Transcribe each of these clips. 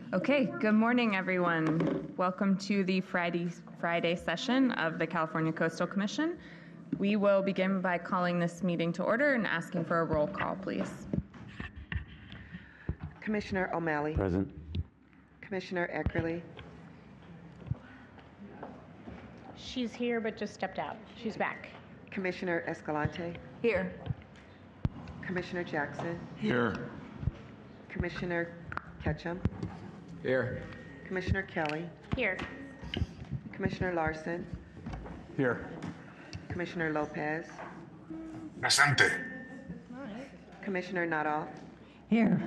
Okay, good morning, everyone. Welcome to the Friday session of the California Coastal Commission. We will begin by calling this meeting to order and asking for a roll call, please. Commissioner O'Malley. Present. Commissioner Eckerly. She's here, but just stepped out. She's back. Commissioner Escalante. Here. Commissioner Jackson. Here. Commissioner Ketchum. Here. Commissioner Kelly. Here. Commissioner Larson. Here. Commissioner Lopez. Presente. Commissioner Nuttall. Here.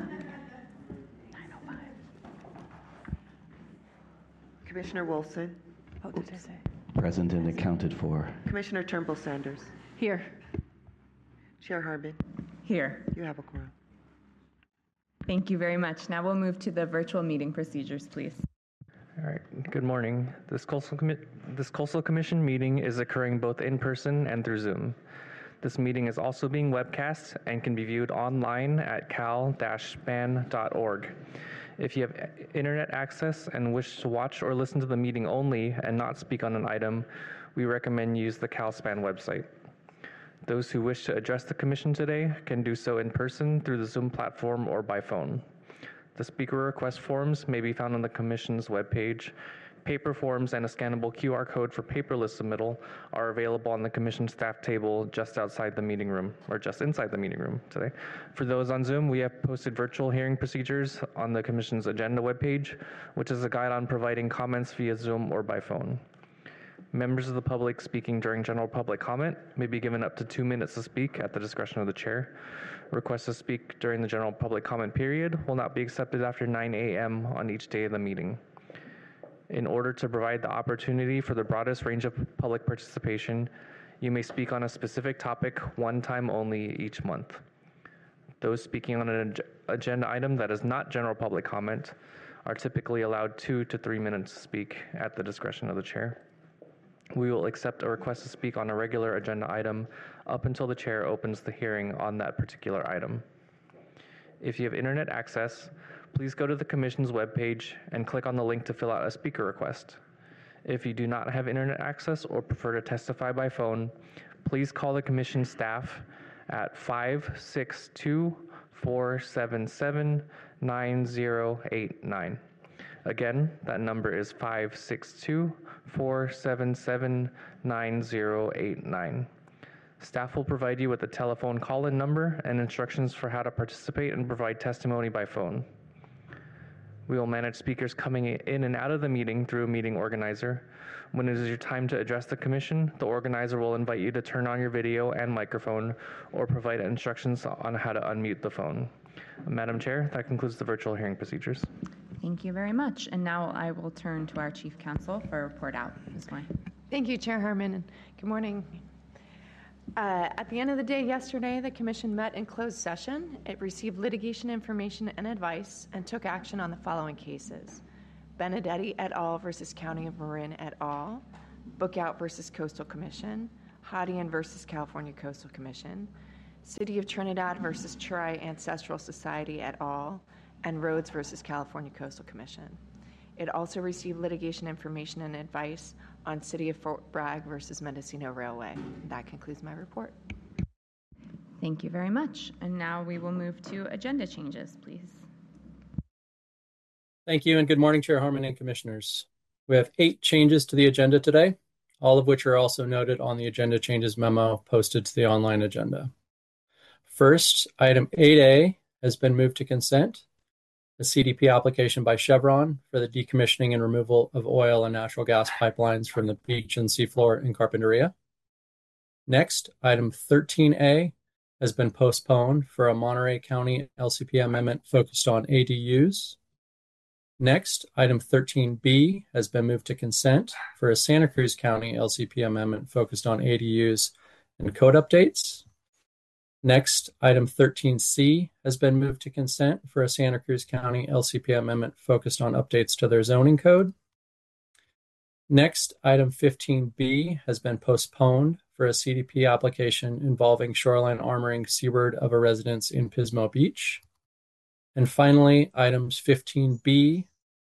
Commissioner Wilson. What did I say? Present and accounted for. Commissioner Turnbull Sanders. Here. Chair Harmon. Here. You have a quorum. Thank you very much. Now we'll move to the virtual meeting procedures, please. All right, good morning. This Coastal Commission meeting is occurring both in person and through Zoom. This meeting is also being webcast and can be viewed online at cal-span.org. If you have internet access and wish to watch or listen to the meeting only and not speak on an item, we recommend use the CalSpan website. Those who wish to address the Commission today can do so in person through the Zoom platform or by phone. The speaker request forms may be found on the Commission's webpage. Paper forms and a scannable QR code for paperless submittal are available on the Commission staff table just outside the meeting room, or just inside the meeting room today. For those on Zoom, we have posted virtual hearing procedures on the Commission's agenda webpage, which is a guide on providing comments via Zoom or by phone. Members of the public speaking during general public comment may be given up to 2 minutes to speak at the discretion of the chair. Requests to speak during the general public comment period will not be accepted after 9 a.m. on each day of the meeting. In order to provide the opportunity for the broadest range of public participation, you may speak on a specific topic one time only each month. Those speaking on an agenda item that is not general public comment are typically allowed 2 to 3 minutes to speak at the discretion of the chair. We will accept a request to speak on a regular agenda item up until the chair opens the hearing on that particular item. If you have internet access, please go to the Commission's webpage and click on the link to fill out a speaker request. If you do not have internet access or prefer to testify by phone, please call the Commission staff at 562-477-9089. Again, that number is 562-477-9089. Staff will provide you with a telephone call-in number and instructions for how to participate and provide testimony by phone. We will manage speakers coming in and out of the meeting through a meeting organizer. When it is your time to address the Commission, the organizer will invite you to turn on your video and microphone or provide instructions on how to unmute the phone. Madam Chair, that concludes the virtual hearing procedures. Thank you very much. And now I will turn to our Chief Counsel for a report out. Ms. Moy. Thank you, Chair Harmon, and good morning. At the end of the day yesterday, the Commission met in closed session. It received litigation information and advice and took action on the following cases: Benedetti et al. Versus County of Marin et al., Bookout versus Coastal Commission, Hadian versus California Coastal Commission, City of Trinidad versus Churai Ancestral Society et al., and Rhodes versus California Coastal Commission. It also received litigation information and advice on City of Fort Bragg versus Mendocino Railway. That concludes my report. Thank you very much. And now we will move to agenda changes, please. Thank you, and good morning, Chair Harmon and Commissioners. We have 8 changes to the agenda today, all of which are also noted on the agenda changes memo posted to the online agenda. First, item 8A has been moved to consent. A CDP application by Chevron for the decommissioning and removal of oil and natural gas pipelines from the beach and seafloor in Carpinteria. Next, item 13A has been postponed for a Monterey County LCP amendment focused on ADUs. Next, item 13B has been moved to consent for a Santa Cruz County LCP amendment focused on ADUs and code updates. Next, item 13C has been moved to consent for a Santa Cruz County LCP amendment focused on updates to their zoning code. Next, item 15B has been postponed for a CDP application involving shoreline armoring seaward of a residence in Pismo Beach. And finally, items 15B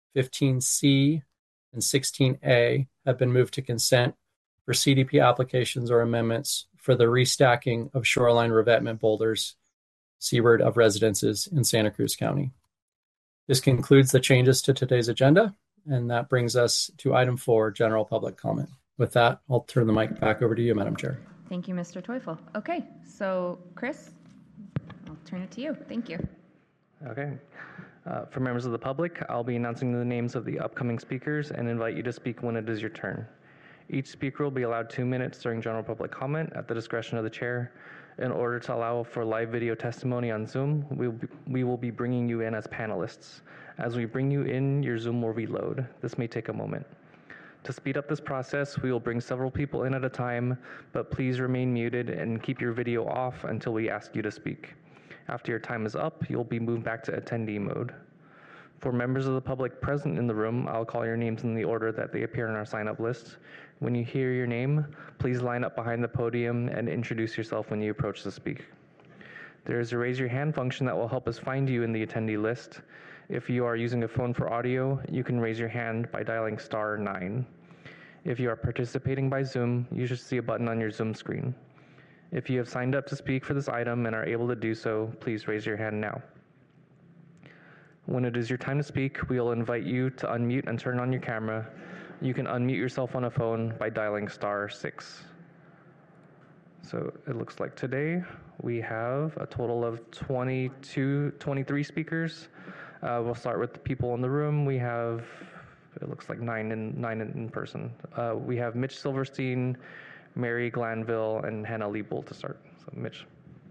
15C, and 16A have been moved to consent for CDP applications or amendments for the restacking of shoreline revetment boulders seaward of residences in Santa Cruz County. This concludes the changes to today's agenda, and that brings us to item 4, general public comment. With that, I'll turn the mic back over to you, Madam Chair. Thank you, Mr. Teufel. Okay, so Chris, I'll turn it to you. Thank you. Okay. For members of the public, I'll be announcing the names of the upcoming speakers and invite you to speak when it is your turn. Each speaker will be allowed 2 minutes during general public comment at the discretion of the chair. In order to allow for live video testimony on Zoom, we will be bringing you in as panelists. As we bring you in, your Zoom will reload. This may take a moment. To speed up this process, we will bring several people in at a time, but please remain muted and keep your video off until we ask you to speak. After your time is up, you'll be moved back to attendee mode. For members of the public present in the room, I'll call your names in the order that they appear in our sign-up list. When you hear your name, please line up behind the podium and introduce yourself when you approach to speak. There is a raise your hand function that will help us find you in the attendee list. If you are using a phone for audio, you can raise your hand by dialing *9. If you are participating by Zoom, you should see a button on your Zoom screen. If you have signed up to speak for this item and are able to do so, please raise your hand now. When it is your time to speak, we will invite you to unmute and turn on your camera. You can unmute yourself on a phone by dialing *6. So it looks like today we have a total of 23 speakers. We'll start with the people in the room. We have, it looks like nine in person. We have Mitch Silverstein, Mary Glanville, and Hannah Liebel to start. So Mitch.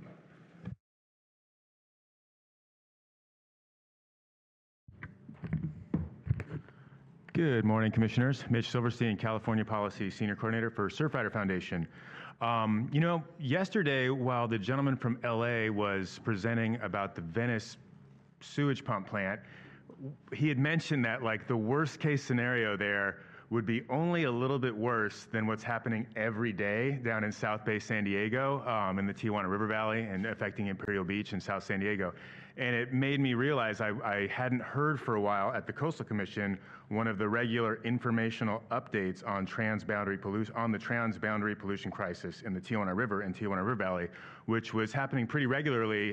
Good morning, Commissioners. Mitch Silverstein, California Policy Senior Coordinator for Surfrider Foundation. Yesterday, while the gentleman from LA was presenting about the Venice sewage pump plant, he had mentioned that like the worst case scenario there would be only a little bit worse than what's happening every day down in South Bay, San Diego, in the Tijuana River Valley and affecting Imperial Beach and South San Diego. And it made me realize I hadn't heard for a while at the Coastal Commission one of the regular informational updates on the transboundary pollution crisis in the Tijuana River and Tijuana River Valley, which was happening pretty regularly.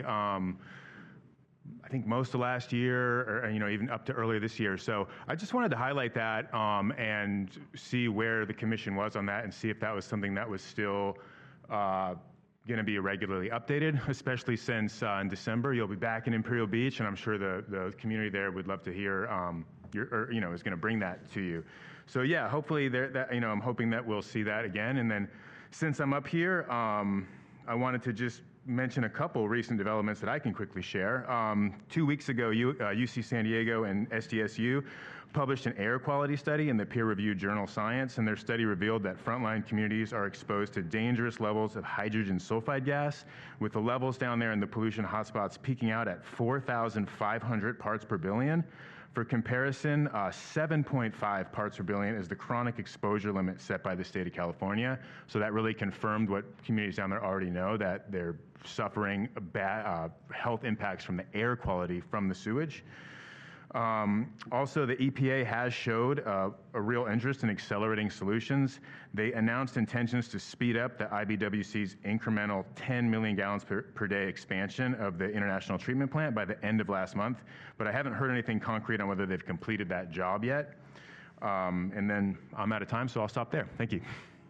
I think most of last year, or even up to earlier this year. So I just wanted to highlight that and see where the commission was on that, and see if that was something that was still going to be regularly updated, especially since in December you'll be back in Imperial Beach, and I'm sure the community there would love to hear is going to bring that to you. So yeah, hopefully I'm hoping that we'll see that again. And then since I'm up here, I wanted to just mention a couple recent developments that I can quickly share. 2 weeks ago, UC San Diego and SDSU published an air quality study in the peer-reviewed journal Science, and their study revealed that frontline communities are exposed to dangerous levels of hydrogen sulfide gas, with the levels down there in the pollution hotspots peaking out at 4,500 parts per billion. For comparison, 7.5 parts per billion is the chronic exposure limit set by the state of California. So that really confirmed what communities down there already know, that they're suffering bad health impacts from the air quality from the sewage. Also, the EPA has showed a real interest in accelerating solutions. They announced intentions to speed up the IBWC's incremental 10 million gallons per day expansion of the International Treatment Plant by the end of last month, but I haven't heard anything concrete on whether they've completed that job yet. And then I'm out of time, so I'll stop there. Thank you.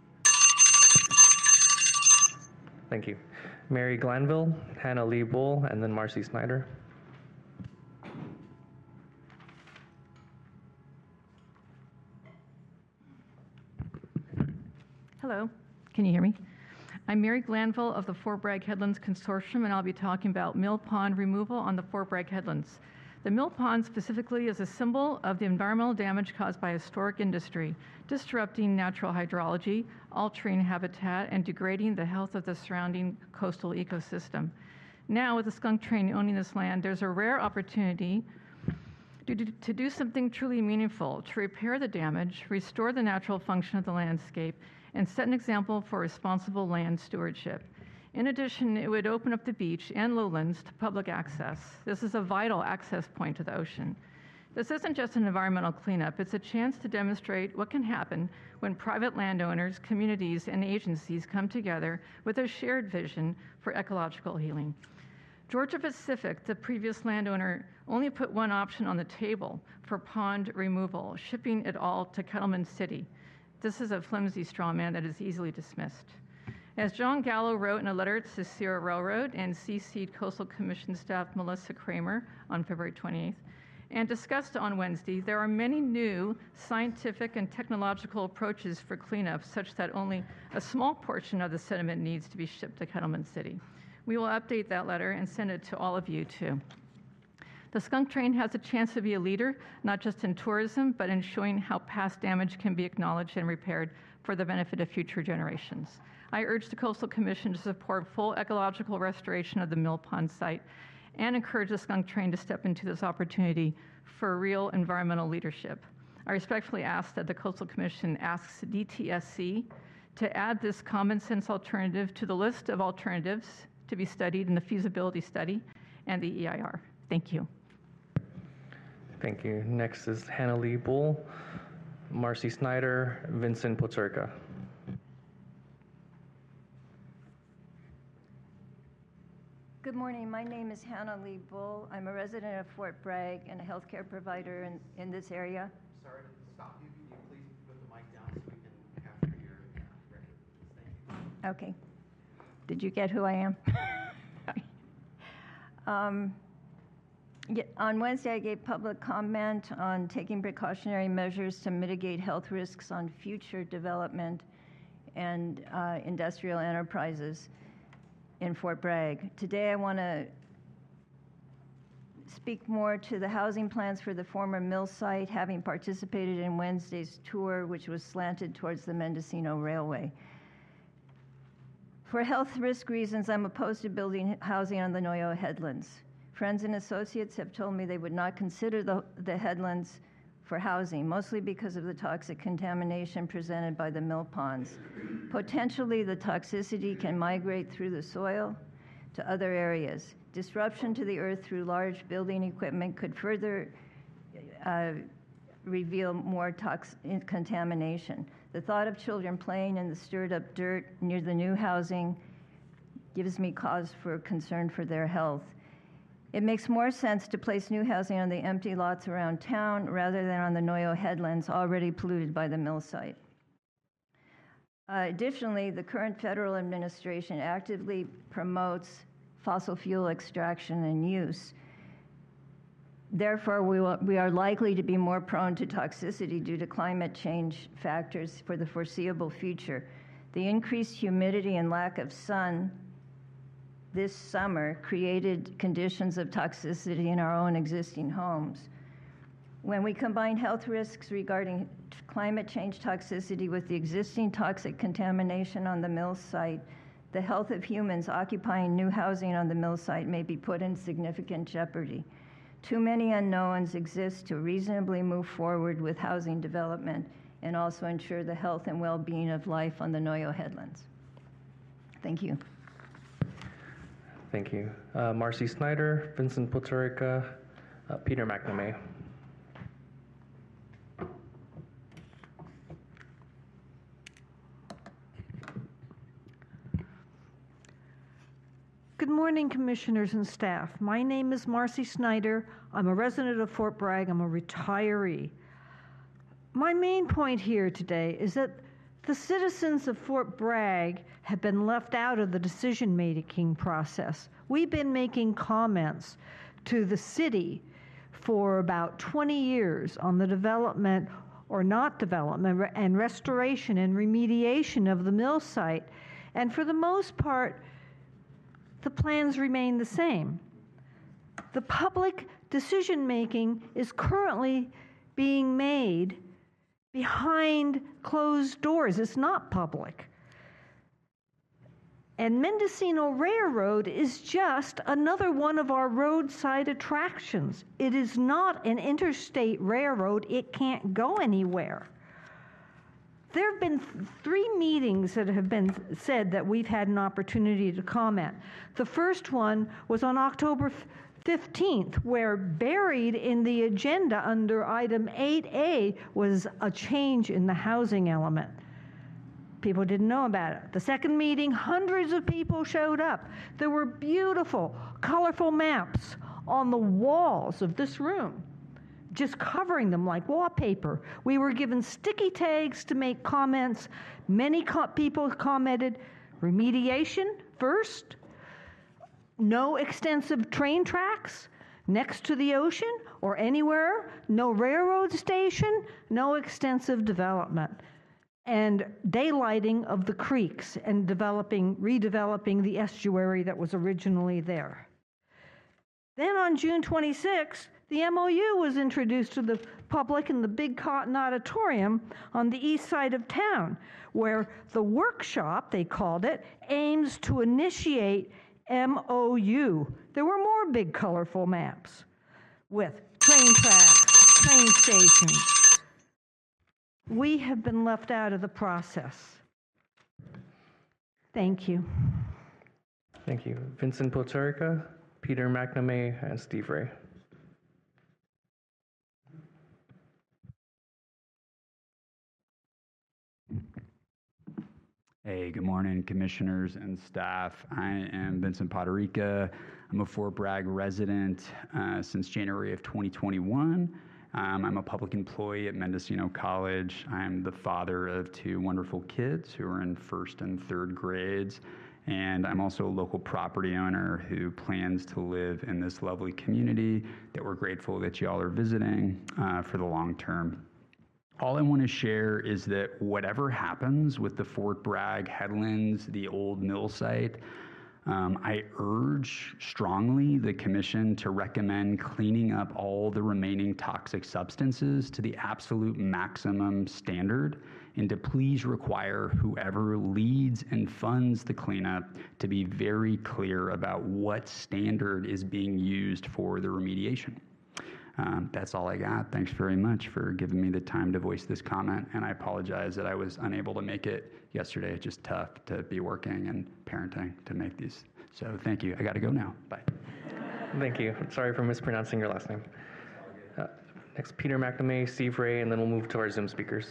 Thank you. Mary Glanville, Hannah Liebel, and then Marcy Snyder. Hello, can you hear me? I'm Mary Glanville of the Fort Bragg Headlands Consortium, and I'll be talking about mill pond removal on the Fort Bragg Headlands. The mill pond specifically is a symbol of the environmental damage caused by historic industry, disrupting natural hydrology, altering habitat, and degrading the health of the surrounding coastal ecosystem. Now, with the skunk train owning this land, there's a rare opportunity to do something truly meaningful, to repair the damage, restore the natural function of the landscape, and set an example for responsible land stewardship. In addition, it would open up the beach and lowlands to public access. This is a vital access point to the ocean. This isn't just an environmental cleanup, it's a chance to demonstrate what can happen when private landowners, communities, and agencies come together with a shared vision for ecological healing. Georgia Pacific, the previous landowner, only put one option on the table for pond removal, shipping it all to Kettleman City. This is a flimsy straw man that is easily dismissed. As John Gallo wrote in a letter to Sierra Railroad and CC'd Coastal Commission staff Melissa Kramer on February 28th, and discussed on Wednesday, there are many new scientific and technological approaches for cleanup such that only a small portion of the sediment needs to be shipped to Kettleman City. We will update that letter and send it to all of you too. The skunk train has a chance to be a leader, not just in tourism, but in showing how past damage can be acknowledged and repaired for the benefit of future generations. I urge the Coastal Commission to support full ecological restoration of the Mill Pond site and encourage the skunk train to step into this opportunity for real environmental leadership. I respectfully ask that the Coastal Commission asks DTSC to add this common sense alternative to the list of alternatives to be studied in the feasibility study and the EIR. Thank you. Thank you. Next is Hannah Lee Bull, Marcy Snyder, Vincent Poturka. Good morning. My name is Hannah Lee Bull. I'm a resident of Fort Bragg and a healthcare provider in this area. Sorry to stop you. Can you please put the mic down so we can capture your record? Thank you. Okay. Did you get who I am? On Wednesday, I gave public comment on taking precautionary measures to mitigate health risks on future development and industrial enterprises in Fort Bragg. Today, I want to speak more to the housing plans for the former mill site, having participated in Wednesday's tour, which was slanted towards the Mendocino Railway. For health risk reasons, I'm opposed to building housing on the Noyo Headlands. Friends and associates have told me they would not consider the headlands for housing, mostly because of the toxic contamination presented by the mill ponds. Potentially, the toxicity can migrate through the soil to other areas. Disruption to the earth through large building equipment could further reveal more contamination. The thought of children playing in the stirred-up dirt near the new housing gives me cause for concern for their health. It makes more sense to place new housing on the empty lots around town rather than on the Noyo Headlands already polluted by the mill site. Additionally, the current federal administration actively promotes fossil fuel extraction and use. Therefore, we are likely to be more prone to toxicity due to climate change factors for the foreseeable future. The increased humidity and lack of sun this summer created conditions of toxicity in our own existing homes. When we combine health risks regarding climate change toxicity with the existing toxic contamination on the mill site, the health of humans occupying new housing on the mill site may be put in significant jeopardy. Too many unknowns exist to reasonably move forward with housing development and also ensure the health and well-being of life on the Noyo Headlands. Thank you. Thank you. Marcy Snyder, Vincent Poturka, Peter McNamee. Good morning, commissioners and staff. My name is Marcy Snyder. I'm a resident of Fort Bragg. I'm a retiree. My main point here today is that the citizens of Fort Bragg have been left out of the decision-making process. We've been making comments to the city for about 20 years on the development or not development and restoration and remediation of the mill site. And for the most part, the plans remain the same. The public decision-making is currently being made behind closed doors. It's not public. And Mendocino Railroad is just another one of our roadside attractions. It is not an interstate railroad. It can't go anywhere. There have been 3 meetings that have been said that we've had an opportunity to comment. The first one was on October 15th, where buried in the agenda under item 8A was a change in the housing element. People didn't know about it. The second meeting, hundreds of people showed up. There were beautiful, colorful maps on the walls of this room, just covering them like wallpaper. We were given sticky tags to make comments. Many people commented, remediation first, no extensive train tracks next to the ocean or anywhere, no railroad station, no extensive development, and daylighting of the creeks and redeveloping the estuary that was originally there. Then on June 26th, the MOU was introduced to the public in the Big Cotton Auditorium on the east side of town, where the workshop, they called it, aims to initiate MOU. There were more big, colorful maps with train tracks, train stations. We have been left out of the process. Thank you. Thank you. Vincent Poterica, Peter McNamee, and Steve Ray. Hey, good morning, commissioners and staff. I am Vincent Poterica. I'm a Fort Bragg resident since January of 2021. I'm a public employee at Mendocino College. I'm the father of two wonderful kids who are in first and third grades. And I'm also a local property owner who plans to live in this lovely community that we're grateful that y'all are visiting for the long term. All I want to share is that whatever happens with the Fort Bragg Headlands, the old mill site, I urge strongly the commission to recommend cleaning up all the remaining toxic substances to the absolute maximum standard, and to please require whoever leads and funds the cleanup to be very clear about what standard is being used for the remediation. That's all I got. Thanks very much for giving me the time to voice this comment, and I apologize that I was unable to make it yesterday. It's just tough to be working and parenting to make these. So thank you. I got to go now. Bye. Thank you. Sorry for mispronouncing your last name. Next, Peter McNamee, Steve Ray, and then we'll move to our Zoom speakers.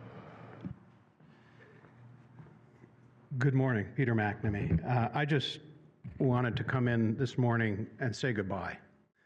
Good morning, Peter McNamee. I just wanted to come in this morning and say goodbye.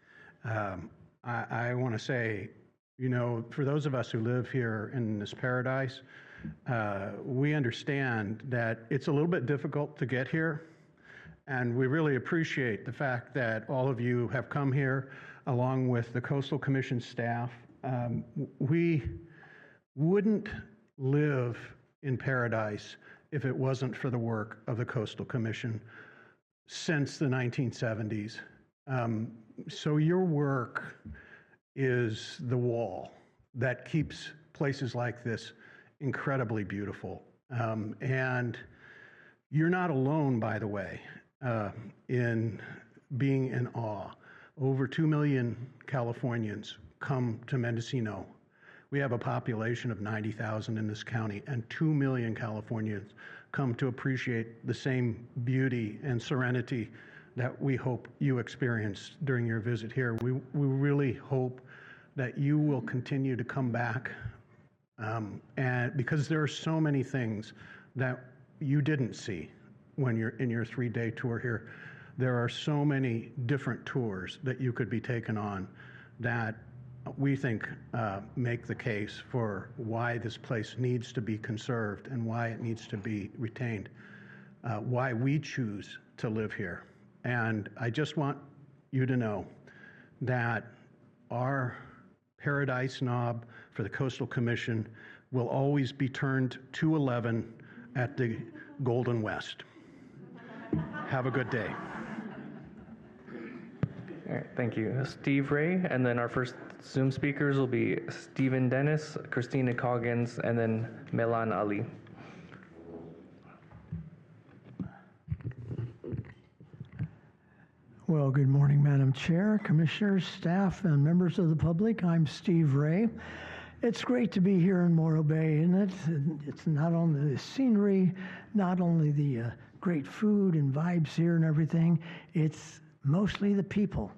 I want to say, for those of us who live here in this paradise, we understand that it's a little bit difficult to get here, and we really appreciate the fact that all of you have come here along with the Coastal Commission staff. We wouldn't live in paradise if it wasn't for the work of the Coastal Commission since the 1970s. So your work is the wall that keeps places like this incredibly beautiful. And you're not alone, by the way, in being in awe. Over 2 million Californians come to Mendocino. We have a population of 90,000 in this county, and 2 million Californians come to appreciate the same beauty and serenity that we hope you experienced during your visit here. We really hope that you will continue to come back, and because there are so many things that you didn't see when you're in your 3-day tour here. There are so many different tours that you could be taken on that we think make the case for why this place needs to be conserved and why it needs to be retained, why we choose to live here. And I just want you to know that our paradise knob for the Coastal Commission will always be turned 211 at the Golden West. Have a good day. All right, thank you. Steve Ray, and then our first Zoom speakers will be Stephen Dennis, Christina Coggins, and then Melan Ali. Well, good morning, Madam Chair, Commissioners, staff, and members of the public. I'm Steve Ray. It's great to be here in Morro Bay, isn't it? It's not only the scenery, not only the great food and vibes here and everything, it's mostly the people.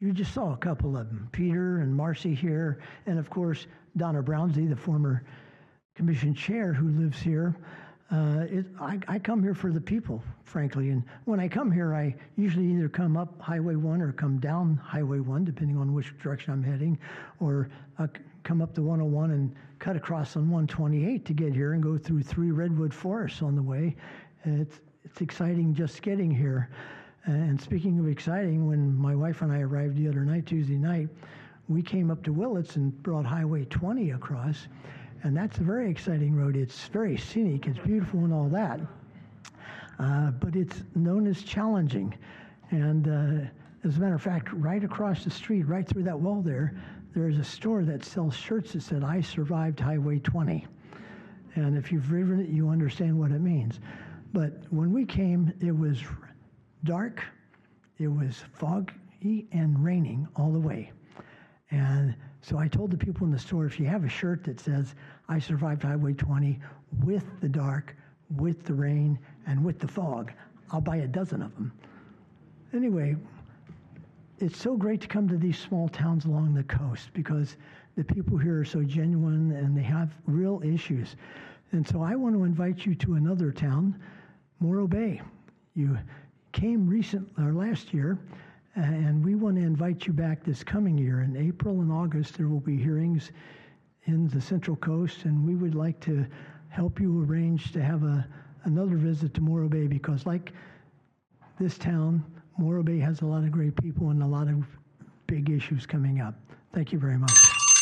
You just saw a couple of them, Peter and Marcy here, and of course, Donna Brownsey, the former commission chair who lives here. I come here for the people, frankly, and when I come here, I usually either come up Highway 1 or come down Highway 1, depending on which direction I'm heading, or come up the 101 and cut across on 128 to get here and go through 3 redwood forests on the way. It's exciting just getting here. And speaking of exciting, when my wife and I arrived the other night, Tuesday night, we came up to Willits and brought Highway 20 across. And that's a very exciting road. It's very scenic, it's beautiful and all that. But it's known as challenging. And as a matter of fact, right across the street, right through that wall there is a store that sells shirts that said, "I survived Highway 20. And if you've driven it, you understand what it means. But when we came, it was dark, it was foggy and raining all the way. And so I told the people in the store, if you have a shirt that says, "I survived Highway 20 with the dark, with the rain, and with the fog," I'll buy a dozen of them. Anyway, it's so great to come to these small towns along the coast because the people here are so genuine and they have real issues. And so I want to invite you to another town, Morro Bay. You came last year, and we want to invite you back this coming year. In April and August, there will be hearings in the Central Coast, and we would like to help you arrange to have another visit to Morro Bay because like this town, Morro Bay has a lot of great people and a lot of big issues coming up. Thank you very much.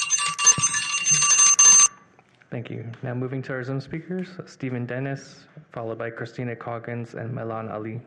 Thank you. Now moving to our Zoom speakers, Stephen Dennis, followed by Christina Coggins and Melan Ali.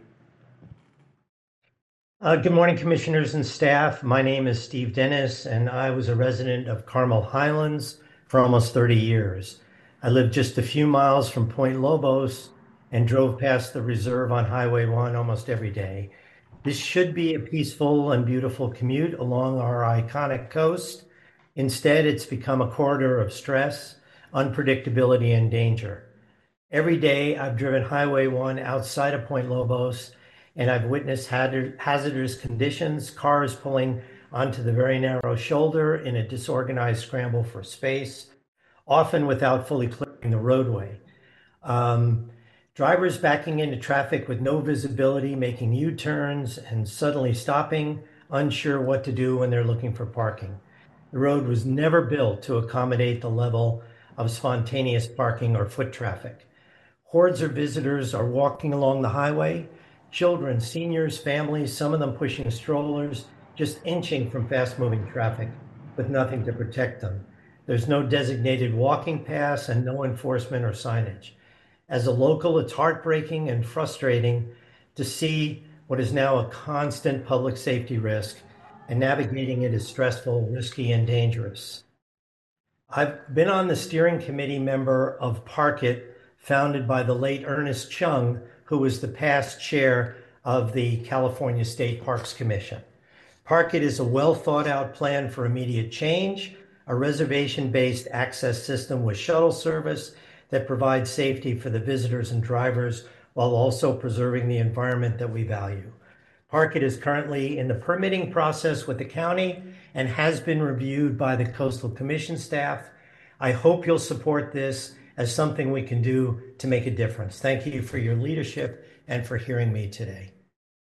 Good morning, commissioners and staff. My name is Steve Dennis, and I was a resident of Carmel Highlands for almost 30 years. I lived just a few miles from Point Lobos and drove past the reserve on Highway 1 almost every day. This should be a peaceful and beautiful commute along our iconic coast. Instead, it's become a corridor of stress, unpredictability, and danger. Every day, I've driven Highway 1 outside of Point Lobos, and I've witnessed hazardous conditions, cars pulling onto the very narrow shoulder in a disorganized scramble for space, often without fully clearing the roadway. Drivers backing into traffic with no visibility, making U-turns and suddenly stopping, unsure what to do when they're looking for parking. The road was never built to accommodate the level of spontaneous parking or foot traffic. Hordes of visitors are walking along the highway, children, seniors, families, some of them pushing strollers, just inching from fast-moving traffic with nothing to protect them. There's no designated walking paths and no enforcement or signage. As a local, it's heartbreaking and frustrating to see what is now a constant public safety risk, and navigating it is stressful, risky, and dangerous. I've been on the steering committee member of Park It, founded by the late Ernest Chung, who was the past chair of the California State Parks Commission. Park It is a well thought out plan for immediate change, a reservation-based access system with shuttle service that provides safety for the visitors and drivers while also preserving the environment that we value. Park It is currently in the permitting process with the county and has been reviewed by the Coastal Commission staff. I hope you'll support this as something we can do to make a difference. Thank you for your leadership and for hearing me today.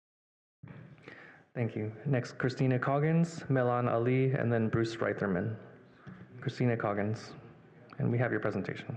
Thank you. Next, Christina Coggins, Melan Ali, and then Bruce Reitherman. Christina Coggins, and we have your presentation.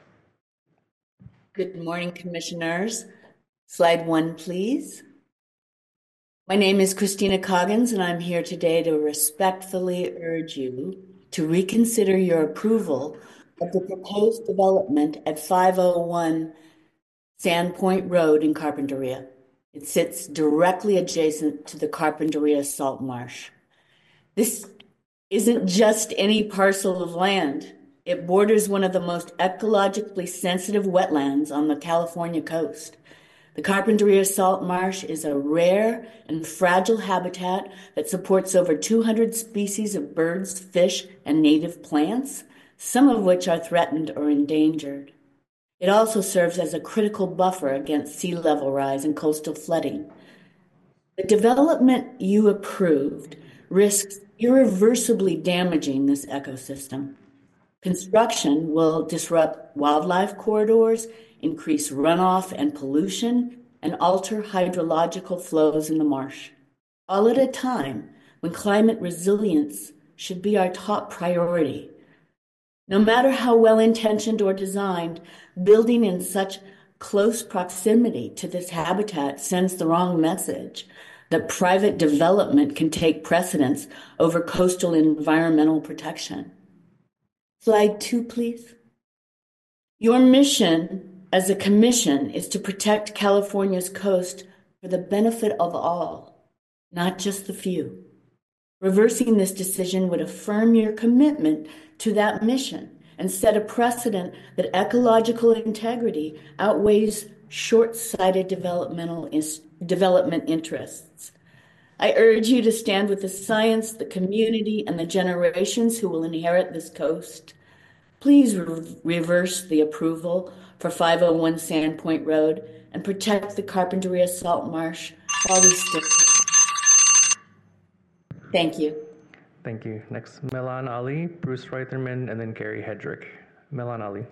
Good morning, commissioners. Slide 1, please. My name is Christina Coggins, and I'm here today to respectfully urge you to reconsider your approval of the proposed development at 501 Sandpoint Road in Carpinteria. It sits directly adjacent to the Carpinteria Salt Marsh. This isn't just any parcel of land. It borders one of the most ecologically sensitive wetlands on the California coast. The Carpinteria Salt Marsh is a rare and fragile habitat that supports over 200 species of birds, fish, and native plants, some of which are threatened or endangered. It also serves as a critical buffer against sea level rise and coastal flooding. The development you approved risks irreversibly damaging this ecosystem. Construction will disrupt wildlife corridors, increase runoff and pollution, and alter hydrological flows in the marsh, all at a time when climate resilience should be our top priority. No matter how well-intentioned or designed, building in such close proximity to this habitat sends the wrong message that private development can take precedence over coastal environmental protection. Slide 2, please. Your mission as a commission is to protect California's coast for the benefit of all, not just the few. Reversing this decision would affirm your commitment to that mission and set a precedent that ecological integrity outweighs short-sighted development interests. I urge you to stand with the science, the community, and the generations who will inherit this coast. Please reverse the approval for 501 Sandpoint Road and protect the Carpinteria Salt Marsh while we stick to it. Thank you. Thank you. Next, Milan Ali, Bruce Reitherman, and then Gary Hedrick. Milan Ali.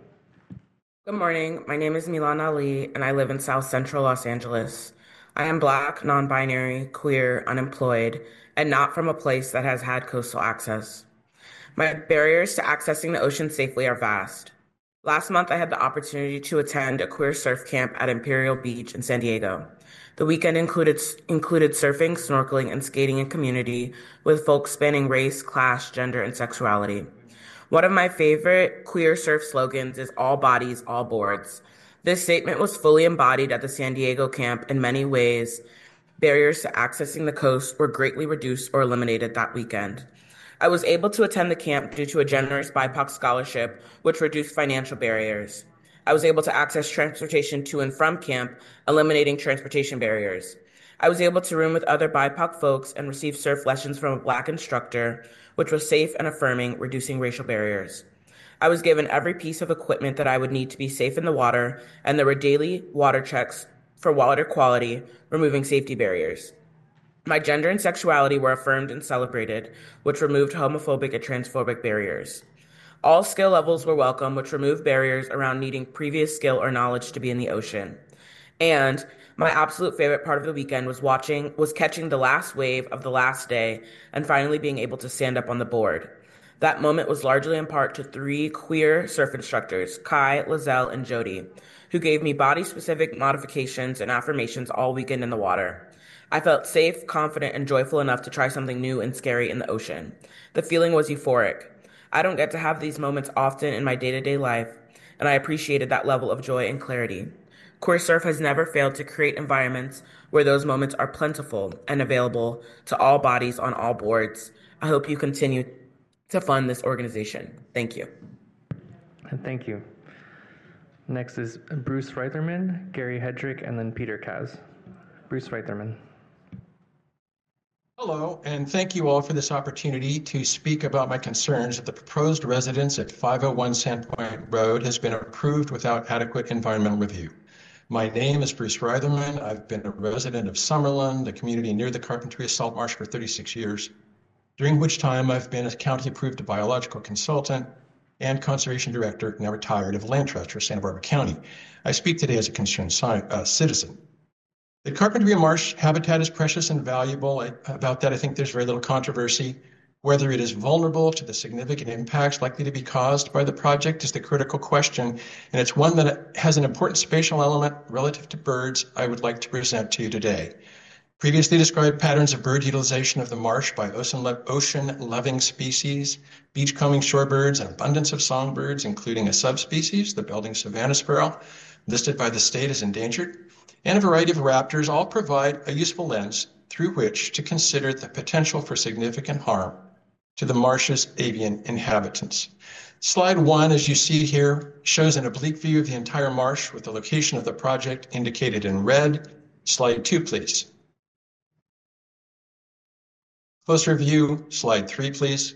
Good morning. My name is Milan Ali, and I live in South Central Los Angeles. I am Black, non-binary, queer, unemployed, and not from a place that has had coastal access. My barriers to accessing the ocean safely are vast. Last month, I had the opportunity to attend a queer surf camp at Imperial Beach in San Diego. The weekend included surfing, snorkeling, and skating in community with folks spanning race, class, gender, and sexuality. One of my favorite queer surf slogans is all bodies, all boards. This statement was fully embodied at the San Diego camp in many ways. Barriers to accessing the coast were greatly reduced or eliminated that weekend. I was able to attend the camp due to a generous BIPOC scholarship, which reduced financial barriers. I was able to access transportation to and from camp, eliminating transportation barriers. I was able to room with other BIPOC folks and receive surf lessons from a Black instructor, which was safe and affirming, reducing racial barriers. I was given every piece of equipment that I would need to be safe in the water, and there were daily water checks for water quality, removing safety barriers. My gender and sexuality were affirmed and celebrated, which removed homophobic and transphobic barriers. All skill levels were welcome, which removed barriers around needing previous skill or knowledge to be in the ocean. And my absolute favorite part of the weekend was catching the last wave of the last day and finally being able to stand up on the board. That moment was largely in part to 3 queer surf instructors, Kai, Lizelle, and Jody, who gave me body-specific modifications and affirmations all weekend in the water. I felt safe, confident, and joyful enough to try something new and scary in the ocean. The feeling was euphoric. I don't get to have these moments often in my day-to-day life, and I appreciated that level of joy and clarity. Queer Surf has never failed to create environments where those moments are plentiful and available to all bodies on all boards. I hope you continue to fund this organization. Thank you. Thank you. Next is Bruce Reitherman, Gary Hedrick, and then Peter Kaz. Bruce Reitherman. Hello, and thank you all for this opportunity to speak about my concerns that the proposed residence at 501 Sandpoint Road has been approved without adequate environmental review. My name is Bruce Reitherman. I've been a resident of Summerlin, the community near the Carpinteria Salt Marsh, for 36 years, during which time I've been a county-approved biological consultant and conservation director, now retired, of Land Trust for Santa Barbara County. I speak today as a concerned citizen. The Carpinteria Marsh habitat is precious and valuable. About that, I think there's very little controversy. Whether it is vulnerable to the significant impacts likely to be caused by the project is the critical question, and it's one that has an important spatial element relative to birds I would like to present to you today. Previously described patterns of bird utilization of the marsh by ocean-loving species, beachcombing shorebirds, and abundance of songbirds, including a subspecies, the Belding Savannah Sparrow, listed by the state as endangered, and a variety of raptors all provide a useful lens through which to consider the potential for significant harm to the marsh's avian inhabitants. Slide 1, as you see here, shows an oblique view of the entire marsh with the location of the project indicated in red. Slide 2, please. Closer view, slide 3, please.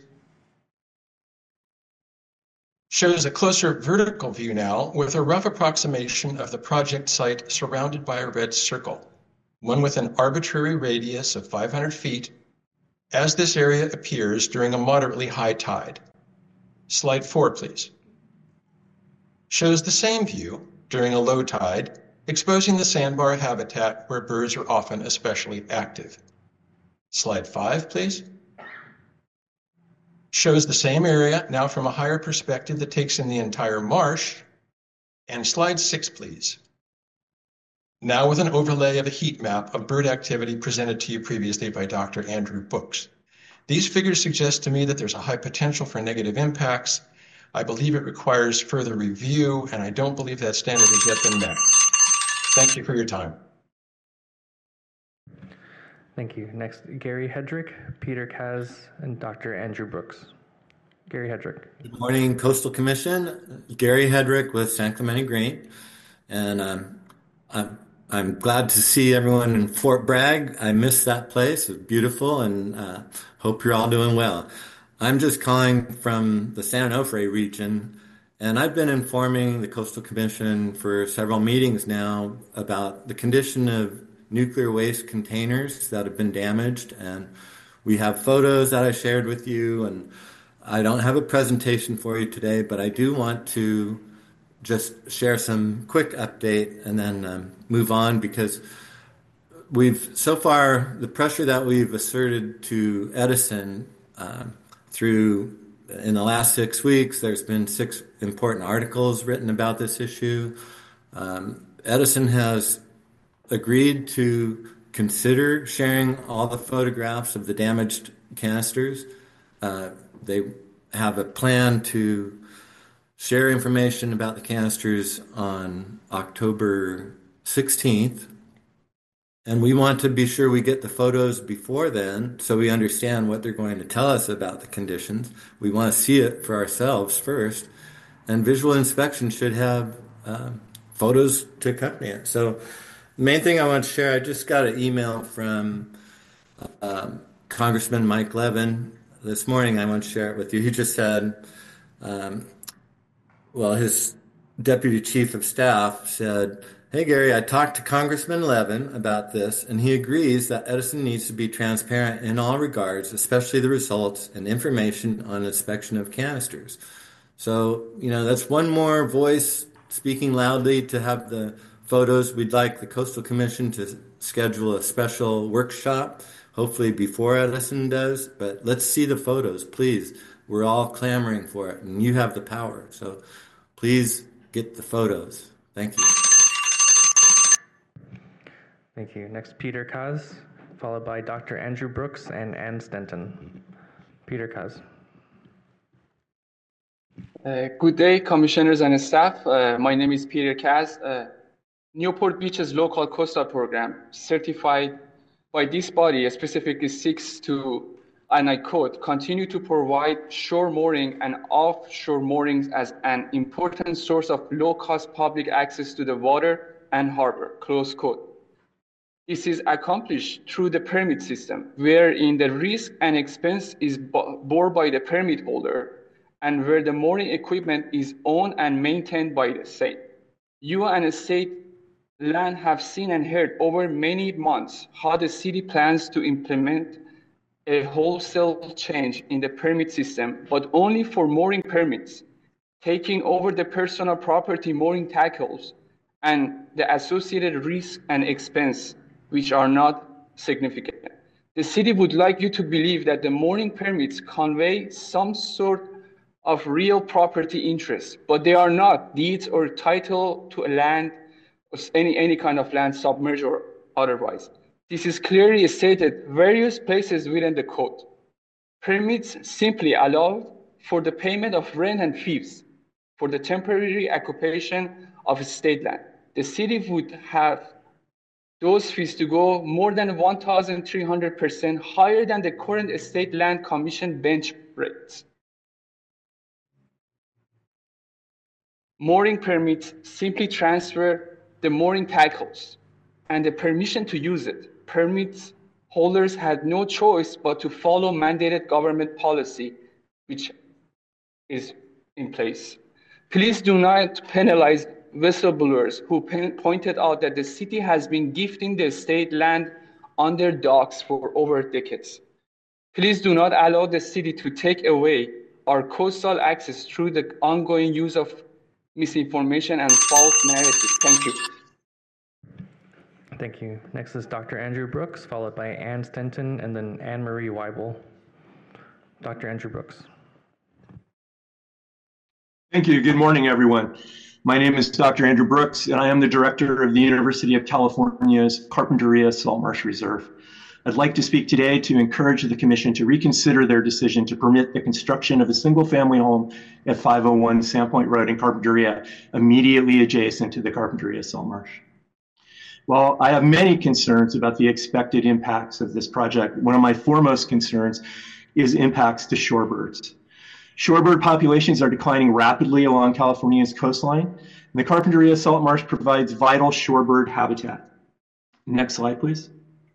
Shows a closer vertical view now with a rough approximation of the project site surrounded by a red circle, one with an arbitrary radius of 500 feet as this area appears during a moderately high tide. Slide 4, please. Shows the same view during a low tide, exposing the sandbar habitat where birds are often especially active. Slide 5, please. Shows the same area, now from a higher perspective that takes in the entire marsh. And slide 6, please. Now with an overlay of a heat map of bird activity presented to you previously by Dr. Andrew Brooks. These figures suggest to me that there's a high potential for negative impacts. I believe it requires further review, and I don't believe that standard has yet been met. Thank you for your time. Thank you. Next, Gary Hedrick, Peter Kaz, and Dr. Andrew Brooks. Gary Hedrick. Good morning, Coastal Commission. Gary Hedrick with San Clemente Green. And I'm glad to see everyone in Fort Bragg. I miss that place. It's beautiful, and hope you're all doing well. I'm just calling from the San Onofre region, and I've been informing the Coastal Commission for several meetings now about the condition of nuclear waste containers that have been damaged. And we have photos that I shared with you, and I don't have a presentation for you today, but I do want to just share some quick update and then move on, because so far, the pressure that we've asserted to Edison in the last 6 weeks, there's been 6 important articles written about this issue. Edison has agreed to consider sharing all the photographs of the damaged canisters. They have a plan to share information about the canisters on October 16th. And we want to be sure we get the photos before then so we understand what they're going to tell us about the conditions. We want to see it for ourselves first. And visual inspection should have photos to accompany it. So the main thing I want to share, I just got an email from Congressman Mike Levin this morning. I want to share it with you. He just said, his deputy chief of staff said, "Hey, Gary, I talked to Congressman Levin about this, and he agrees that Edison needs to be transparent in all regards, especially the results and information on inspection of canisters." So, that's one more voice speaking loudly to have the photos. We'd like the Coastal Commission to schedule a special workshop, hopefully before Edison does, but let's see the photos, please. We're all clamoring for it, and you have the power. So please get the photos. Thank you. Thank you. Next, Peter Kaz, followed by Dr. Andrew Brooks and Ann Stenton. Peter Kaz. Good day, commissioners and staff. My name is Peter Kaz. Newport Beach's local coastal program, certified by this body, specifically seeks to, and I quote, continue to provide shore mooring and offshore moorings as an important source of low-cost public access to the water and harbor, close quote. This is accomplished through the permit system, wherein the risk and expense is borne by the permit holder, and where the mooring equipment is owned and maintained by the state. You and the state land have seen and heard over many months how the city plans to implement a wholesale change in the permit system, but only for mooring permits, taking over the personal property mooring tackles and the associated risk and expense, which are not significant. The city would like you to believe that the mooring permits convey some sort of real property interest, but they are not deeds or title to a land, any kind of land, submerged or otherwise. This is clearly stated various places within the code. Permits simply allow for the payment of rent and fees for the temporary occupation of state land. The city would have those fees to go more than 1,300% higher than the current state land commission bench rates. Mooring permits simply transfer the mooring tackles and the permission to use it. Permits holders had no choice but to follow mandated government policy, which is in place. Please do not penalize whistleblowers who pointed out that the city has been gifting the state land under docks for over decades. Please do not allow the city to take away our coastal access through the ongoing use of misinformation and false narratives. Thank you. Thank you. Next is Dr. Andrew Brooks, followed by Ann Stenton, and then Anne Marie Weibel. Dr. Andrew Brooks. Thank you. Good morning, everyone. My name is Dr. Andrew Brooks, and I am the director of the University of California's Carpinteria Saltmarsh Reserve. I'd like to speak today to encourage the Commission to reconsider their decision to permit the construction of a single-family home at 501 Sandpoint Road in Carpinteria, immediately adjacent to the Carpinteria Saltmarsh. While I have many concerns about the expected impacts of this project, one of my foremost concerns is impacts to shorebirds. Shorebird populations are declining rapidly along California's coastline, and the Carpinteria Saltmarsh provides vital shorebird habitat. Next slide, please.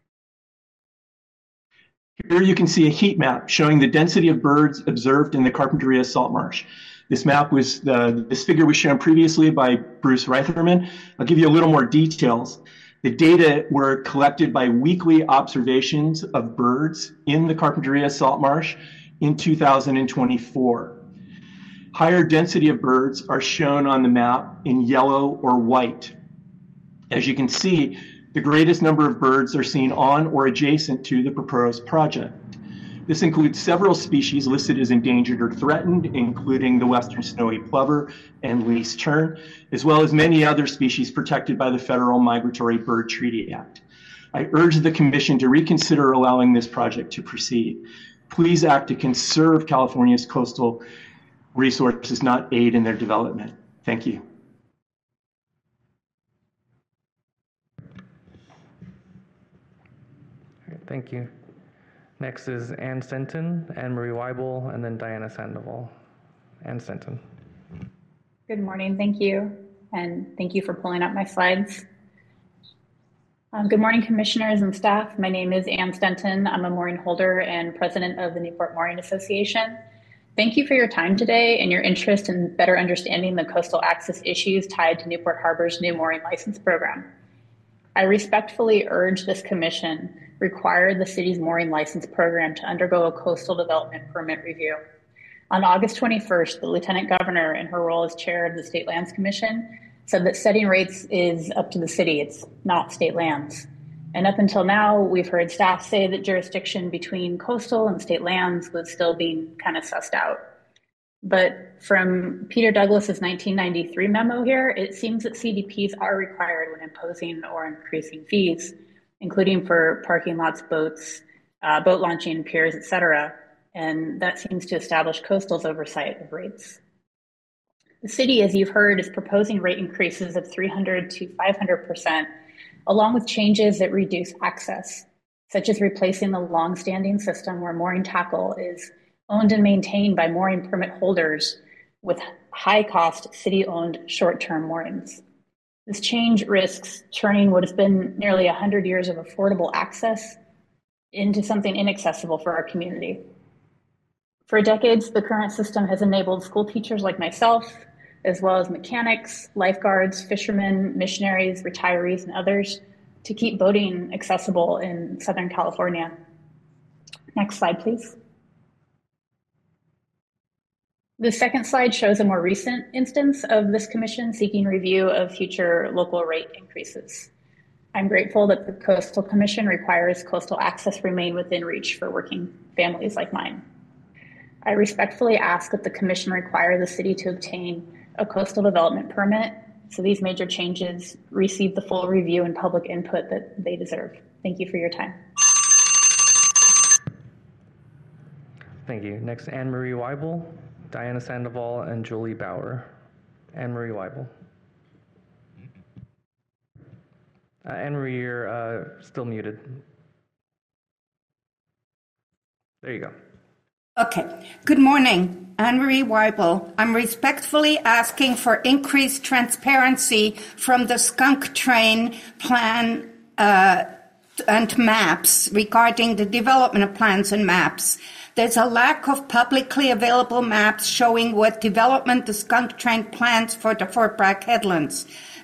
Here you can see a heat map showing the density of birds observed in the Carpinteria Saltmarsh. This figure was shown previously by Bruce Reitherman. I'll give you a little more details. The data were collected by weekly observations of birds in the Carpinteria Saltmarsh in 2024. Higher density of birds are shown on the map in yellow or white. As you can see, the greatest number of birds are seen on or adjacent to the proposed project. This includes several species listed as endangered or threatened, including the western snowy plover and least tern, as well as many other species protected by the Federal Migratory Bird Treaty Act. I urge the Commission to reconsider allowing this project to proceed. Please act to conserve California's coastal resources, not aid in their development. Thank you. Thank you. Next is Ann Stenton, Anne Marie Weibel, and then Diana Sandoval. Ann Stenton. Good morning, thank you. And thank you for pulling up my slides. Good morning, commissioners and staff. My name is Ann Stenton. I'm a mooring holder and president of the Newport Mooring Association. Thank you for your time today and your interest in better understanding the coastal access issues tied to Newport Harbor's new mooring license program. I respectfully urge this commission require the city's mooring license program to undergo a coastal development permit review. On August 21st, the Lieutenant Governor, in her role as chair of the State Lands Commission, said that setting rates is up to the city, it's not state lands. And up until now, we've heard staff say that jurisdiction between coastal and state lands was still being kind of sussed out. But from Peter Douglas's 1993 memo here, it seems that CDPs are required when imposing or increasing fees, including for parking lots, boats, boat launching, piers, et cetera. And that seems to establish coastal's oversight of rates. The city, as you've heard, is proposing rate increases of 300 to 500%, along with changes that reduce access, such as replacing the long-standing system where mooring tackle is owned and maintained by mooring permit holders with high-cost city-owned short-term moorings. This change risks turning what has been nearly 100 years of affordable access into something inaccessible for our community. For decades, the current system has enabled school teachers like myself, as well as mechanics, lifeguards, fishermen, missionaries, retirees, and others, to keep boating accessible in Southern California. Next slide, please. The second slide shows a more recent instance of this commission seeking review of future local rate increases. I'm grateful that the Coastal Commission requires coastal access remain within reach for working families like mine. I respectfully ask that the commission require the city to obtain a coastal development permit so these major changes receive the full review and public input that they deserve. Thank you for your time. Thank you. Next, Anne Marie Weibel, Diana Sandoval, and Julie Bauer. Anne Marie Weibel. Anne Marie, you're still muted. There you go. Okay. Good morning. Anne-Marie Weibel. I'm respectfully asking for increased transparency from the skunk train plan and maps regarding the development of plans and maps. There's a lack of publicly available maps showing what development the skunk train plans for the Fort Bragg headlands.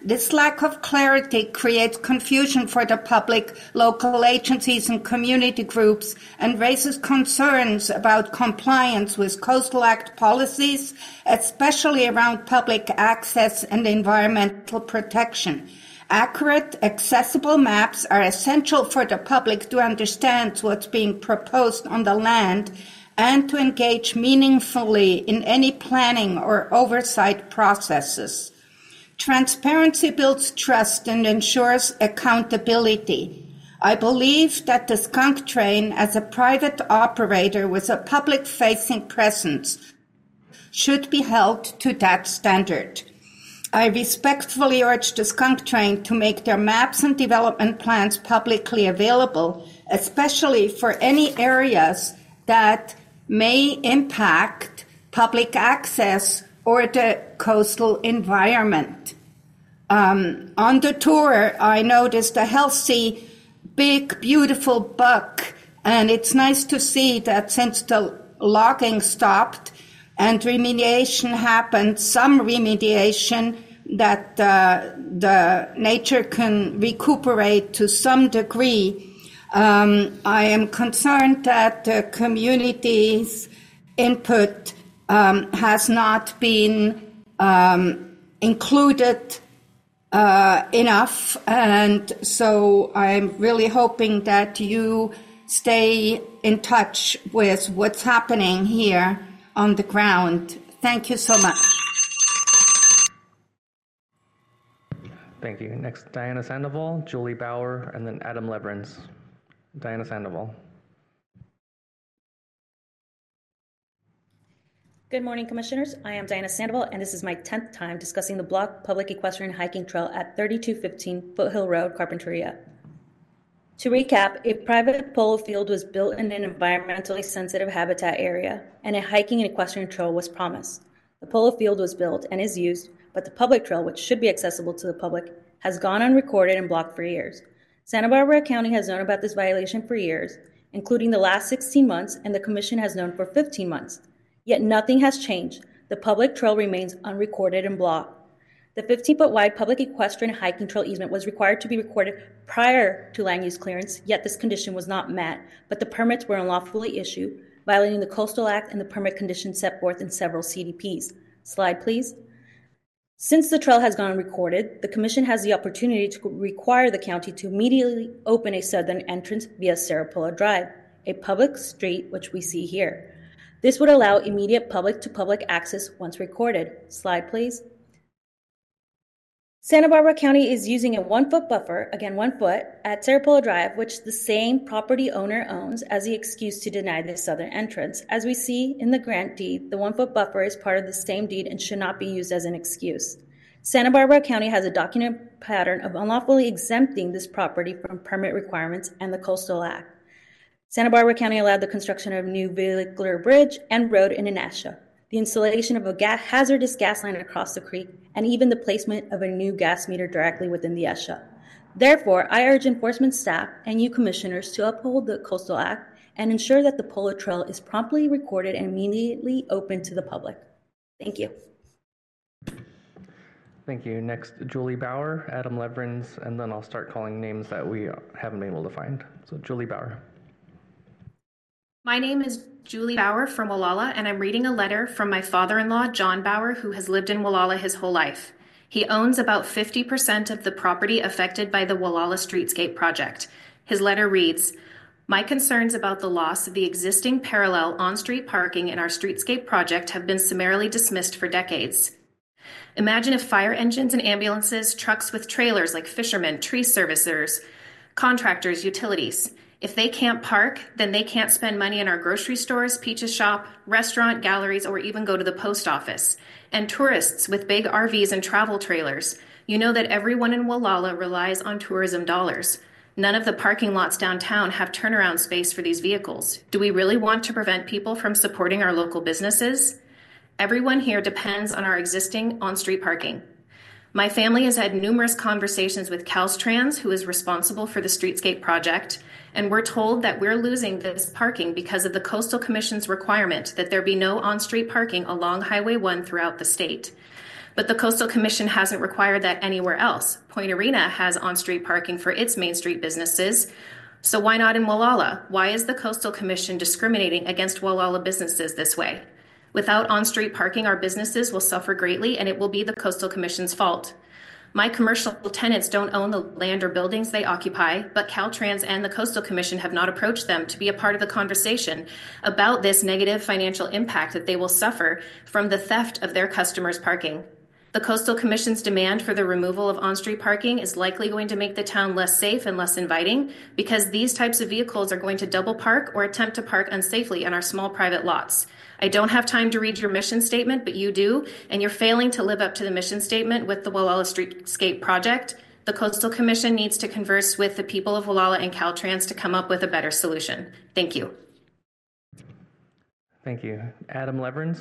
This lack of clarity creates confusion for the public, local agencies, and community groups, and raises concerns about compliance with Coastal Act policies, especially around public access and environmental protection. Accurate, accessible maps are essential for the public to understand what's being proposed on the land and to engage meaningfully in any planning or oversight processes. Transparency builds trust and ensures accountability. I believe that the skunk train, as a private operator with a public-facing presence, should be held to that standard. I respectfully urge the skunk train to make their maps and development plans publicly available, especially for any areas that may impact public access or the coastal environment. On the tour, I noticed a healthy, big, beautiful buck, and it's nice to see that since the logging stopped and remediation happened, some remediation, that the nature can recuperate to some degree. I am concerned that the community's input has not been included enough, and so I'm really hoping that you stay in touch with what's happening here on the ground. Thank you so much. Thank you. Next, Diana Sandoval, Julie Bauer, and then Adam Leverins. Diana Sandoval. Good morning, Commissioners. I am Diana Sandoval, and this is my 10th time discussing the Block Public Equestrian Hiking Trail at 3215 Foothill Road, Carpinteria. To recap, a private polo field was built in an environmentally sensitive habitat area, and a hiking and equestrian trail was promised. The polo field was built and is used, but the public trail, which should be accessible to the public, has gone unrecorded and blocked for years. Santa Barbara County has known about this violation for years, including the last 16 months, and the Commission has known for 15 months. Yet nothing has changed. The public trail remains unrecorded and blocked. The 15-foot wide public equestrian hiking trail easement was required to be recorded prior to land use clearance, yet this condition was not met, but the permits were unlawfully issued, violating the Coastal Act and the permit conditions set forth in several CDPs. Slide, please. Since the trail has gone recorded, the Commission has the opportunity to require the county to immediately open a southern entrance via Sarapilla Drive, a public street which we see here. This would allow immediate public-to-public access once recorded. Slide, please. Santa Barbara County is using a 1-foot buffer, again 1 foot, at Sarapilla Drive, which the same property owner owns, as the excuse to deny the southern entrance. As we see in the grant deed, the 1-foot buffer is part of the same deed and should not be used as an excuse. Santa Barbara County has a documented pattern of unlawfully exempting this property from permit requirements and the Coastal Act. Santa Barbara County allowed the construction of a new vehicular bridge and road in Anasha, the installation of a hazardous gas line across the creek, and even the placement of a new gas meter directly within the ESHA. Therefore, I urge enforcement staff and you commissioners to uphold the Coastal Act and ensure that the polo trail is promptly recorded and immediately open to the public. Thank you. Thank you. Next, Julie Bauer, Adam Leverins, and then I'll start calling names that we haven't been able to find. So Julie Bauer. My name is Julie Bauer from Wallala, and I'm reading a letter from my father-in-law, John Bauer, who has lived in Wallala his whole life. He owns about 50% of the property affected by the Wallala Streetscape project. His letter reads, "My concerns about the loss of the existing parallel on-street parking in our streetscape project have been summarily dismissed for decades. Imagine if fire engines and ambulances, trucks with trailers like fishermen, tree servicers, contractors, utilities. If they can't park, then they can't spend money in our grocery stores, Peaches shop, restaurant, galleries, or even go to the post office. And tourists with big RVs and travel trailers. You know that everyone in Wallala relies on tourism dollars. None of the parking lots downtown have turnaround space for these vehicles. Do we really want to prevent people from supporting our local businesses? Everyone here depends on our existing on-street parking. My family has had numerous conversations with Caltrans, who is responsible for the Streetscape project, and we're told that we're losing this parking because of the Coastal Commission's requirement that there be no on-street parking along Highway 1 throughout the state. But the Coastal Commission hasn't required that anywhere else. Point Arena has on-street parking for its Main Street businesses. So why not in Wallala? Why is the Coastal Commission discriminating against Wallala businesses this way? Without on-street parking, our businesses will suffer greatly, and it will be the Coastal Commission's fault. My commercial tenants don't own the land or buildings they occupy, but Caltrans and the Coastal Commission have not approached them to be a part of the conversation about this negative financial impact that they will suffer from the theft of their customers' parking. The Coastal Commission's demand for the removal of on-street parking is likely going to make the town less safe and less inviting because these types of vehicles are going to double park or attempt to park unsafely in our small private lots. I don't have time to read your mission statement, but you do, and you're failing to live up to the mission statement with the Wallala Streetscape project. The Coastal Commission needs to converse with the people of Wallala and Caltrans to come up with a better solution. Thank you. Thank you. Adam Leverins.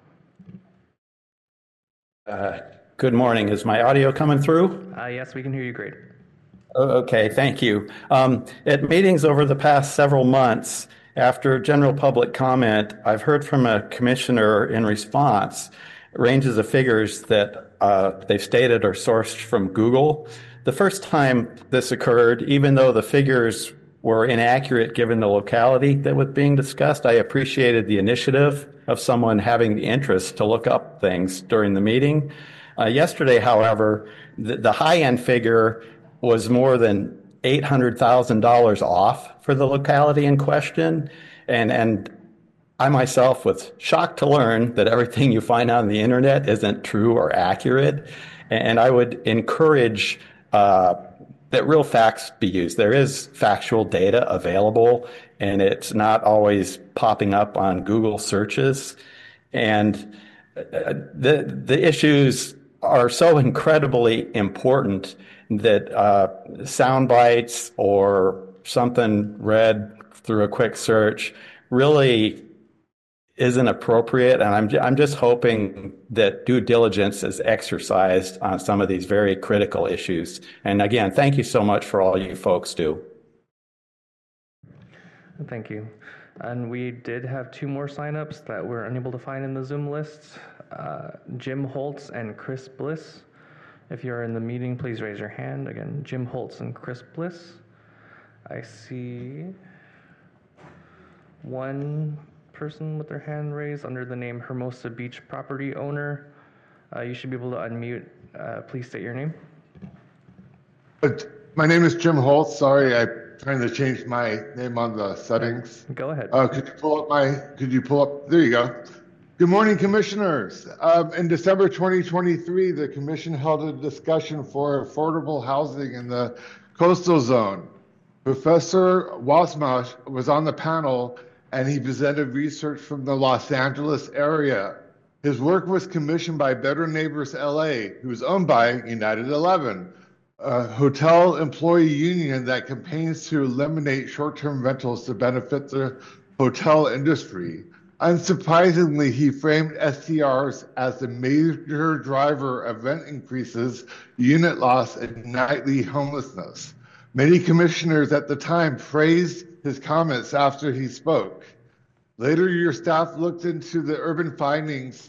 Good morning. Is my audio coming through? Yes, we can hear you great. Okay, thank you. At meetings over the past several months, after general public comment, I've heard from a commissioner in response ranges of figures that they've stated are sourced from Google. The first time this occurred, even though the figures were inaccurate given the locality that was being discussed, I appreciated the initiative of someone having the interest to look up things during the meeting. Yesterday, however, the high-end figure was more than $800,000 off for the locality in question. And I myself was shocked to learn that everything you find on the internet isn't true or accurate. And I would encourage that real facts be used. There is factual data available, and it's not always popping up on Google searches. And the issues are so incredibly important that sound bites or something read through a quick search really isn't appropriate. And I'm just hoping that due diligence is exercised on some of these very critical issues. And again, thank you so much for all you folks do. Thank you. And we did have 2 more signups that we're unable to find in the Zoom list. Jim Holtz and Chris Bliss. If you're in the meeting, please raise your hand. Again, Jim Holtz and Chris Bliss. I see one person with their hand raised under the name Hermosa Beach property owner. You should be able to unmute. Please state your name. My name is Jim Holtz. Sorry, I'm trying to change my name on the settings. Go ahead. Could you pull up? There you go. Good morning, commissioners. In December 2023, the commission held a discussion for affordable housing in the coastal zone. Professor Wasmash was on the panel, and he presented research from the Los Angeles area. His work was commissioned by Better Neighbors LA, who is owned by United 11, a hotel employee union that campaigns to eliminate short-term rentals to benefit the hotel industry. Unsurprisingly, he framed STRs as the major driver of rent increases, unit loss, and nightly homelessness. Many commissioners at the time praised his comments after he spoke. Later, your staff looked into the urban findings,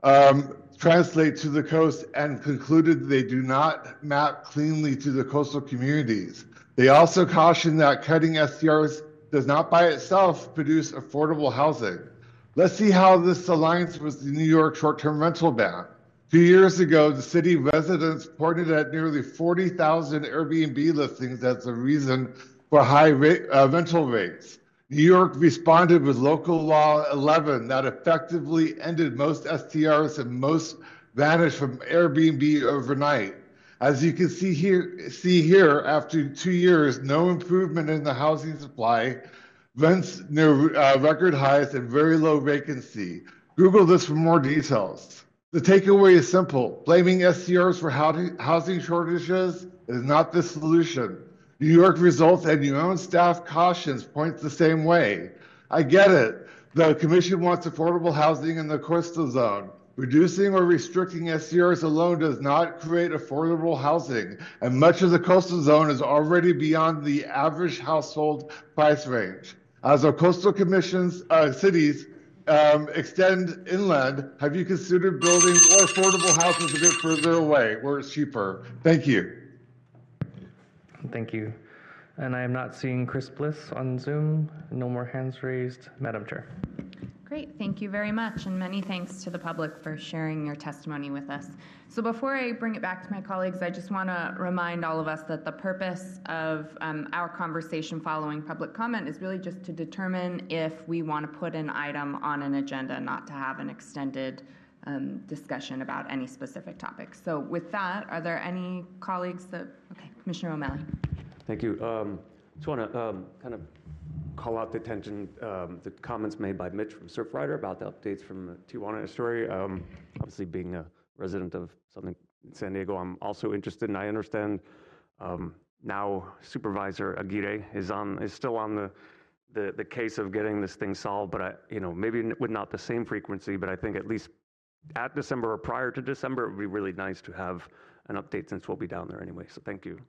translate to the coast, and concluded they do not map cleanly to the coastal communities. They also cautioned that cutting STRs does not by itself produce affordable housing. Let's see how this aligns with the New York short-term rental ban. 2 years ago, the city residents pointed at nearly 40,000 Airbnb listings as a reason for high rental rates. New York responded with Local Law 11 that effectively ended most STRs and most vanished from Airbnb overnight. As you can see here, after 2 years, no improvement in the housing supply, rents near record highs, and very low vacancy. Google this for more details. The takeaway is simple. Blaming STRs for housing shortages is not the solution. New York results and your own staff cautions points the same way. I get it. The commission wants affordable housing in the coastal zone. Reducing or restricting STRs alone does not create affordable housing, and much of the coastal zone is already beyond the average household price range. As our coastal cities extend inland, have you considered building more affordable houses a bit further away where it's cheaper? Thank you. Thank you. And I am not seeing Chris Bliss on Zoom. No more hands raised. Madam Chair. Great, thank you very much, and many thanks to the public for sharing your testimony with us. So before I bring it back to my colleagues, I just want to remind all of us that the purpose of our conversation following public comment is really just to determine if we want to put an item on an agenda, not to have an extended discussion about any specific topic. So with that, are there any colleagues that, okay, Commissioner O'Malley. Thank you. Just want to kind of call out the attention, the comments made by Mitch from Surfrider about the updates from the Tijuana estuary. Obviously, being a resident of Southern San Diego, I'm also interested, and I understand now Supervisor Aguirre is still on the case of getting this thing solved, but maybe with not the same frequency, but I think at least at December or prior to December, it would be really nice to have an update since we'll be down there anyway. So thank you.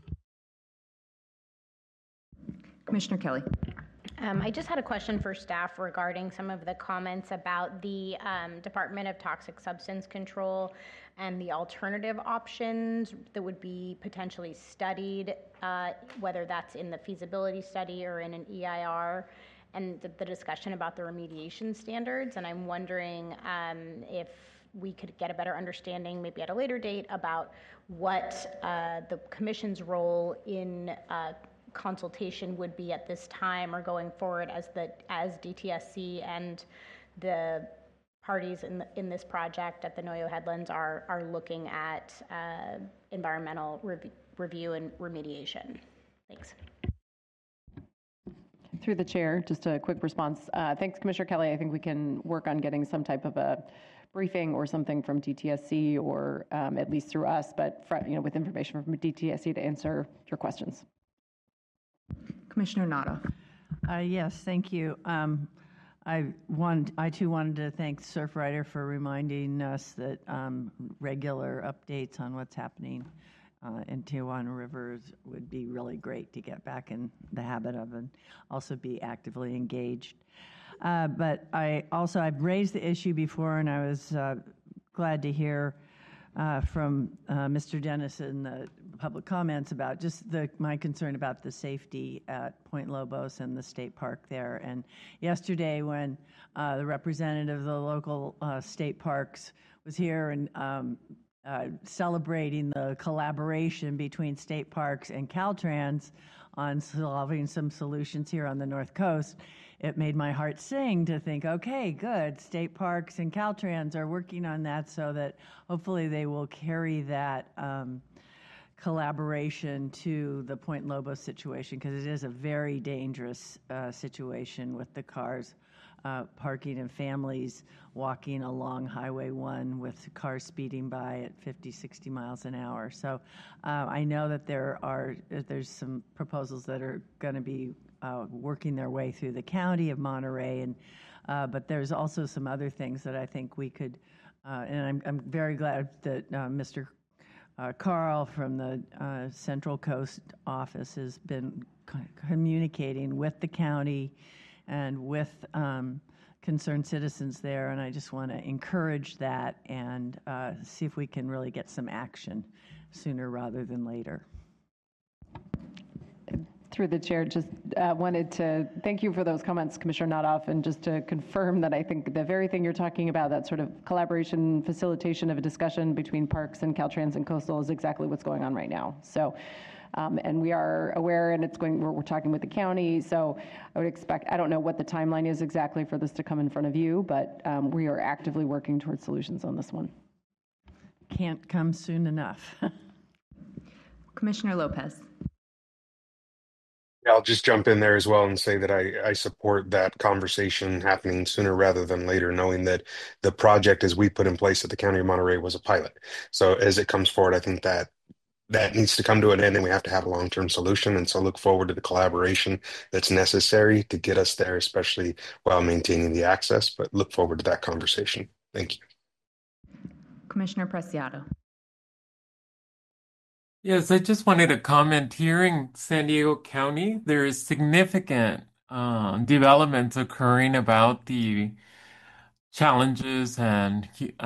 Commissioner Kelly. I just had a question for staff regarding some of the comments about the Department of Toxic Substance Control and the alternative options that would be potentially studied, whether that's in the feasibility study or in an EIR, and the discussion about the remediation standards. And I'm wondering if we could get a better understanding, maybe at a later date, about what the Commission's role in consultation would be at this time or going forward as DTSC and the parties in this project at the Noyo Headlands are looking at environmental review and remediation. Thanks. Through the chair, just a quick response. Thanks, Commissioner Kelly. I think we can work on getting some type of a briefing or something from DTSC or at least through us, but with information from DTSC to answer your questions. Commissioner Nada. Yes, thank you. I too wanted to thank Surfrider for reminding us that regular updates on what's happening in Tijuana Rivers would be really great to get back in the habit of and also be actively engaged. But I've raised the issue before, and I was glad to hear from Mr. Dennis in the public comments about just my concern about the safety at Point Lobos and the state park there. And yesterday when the representative of the local state parks was here and celebrating the collaboration between state parks and Caltrans on solving some solutions here on the North Coast, it made my heart sing to think, okay, good, state parks and Caltrans are working on that so that hopefully they will carry that collaboration to the Point Lobos situation, because it is a very dangerous situation with the cars parking and families walking along Highway 1 with cars speeding by at 50, 60 miles an hour. So I know that there's some proposals that are going to be working their way through the county of Monterey, but there's also some other things that I think we could, and I'm very glad that Mr. Carl from the Central Coast office has been communicating with the county and with concerned citizens there, and I just want to encourage that and see if we can really get some action sooner rather than later. Through the chair, just wanted to thank you for those comments, Commissioner Nothoff, and just to confirm that I think the very thing you're talking about, that sort of collaboration, facilitation of a discussion between parks and Caltrans and Coastal, is exactly what's going on right now. So, and we are aware, and we're talking with the county, so I would expect, I don't know what the timeline is exactly for this to come in front of you, but we are actively working towards solutions on this one. Can't come soon enough. Commissioner Lopez. I'll just jump in there as well and say that I support that conversation happening sooner rather than later, knowing that the project as we put in place at the County of Monterey was a pilot. So as it comes forward, I think that needs to come to an end and we have to have a long-term solution. And so look forward to the collaboration that's necessary to get us there, especially while maintaining the access, but look forward to that conversation. Thank you. Commissioner Preciado. Yes, I just wanted to comment here in San Diego County, there is significant developments occurring about the challenges and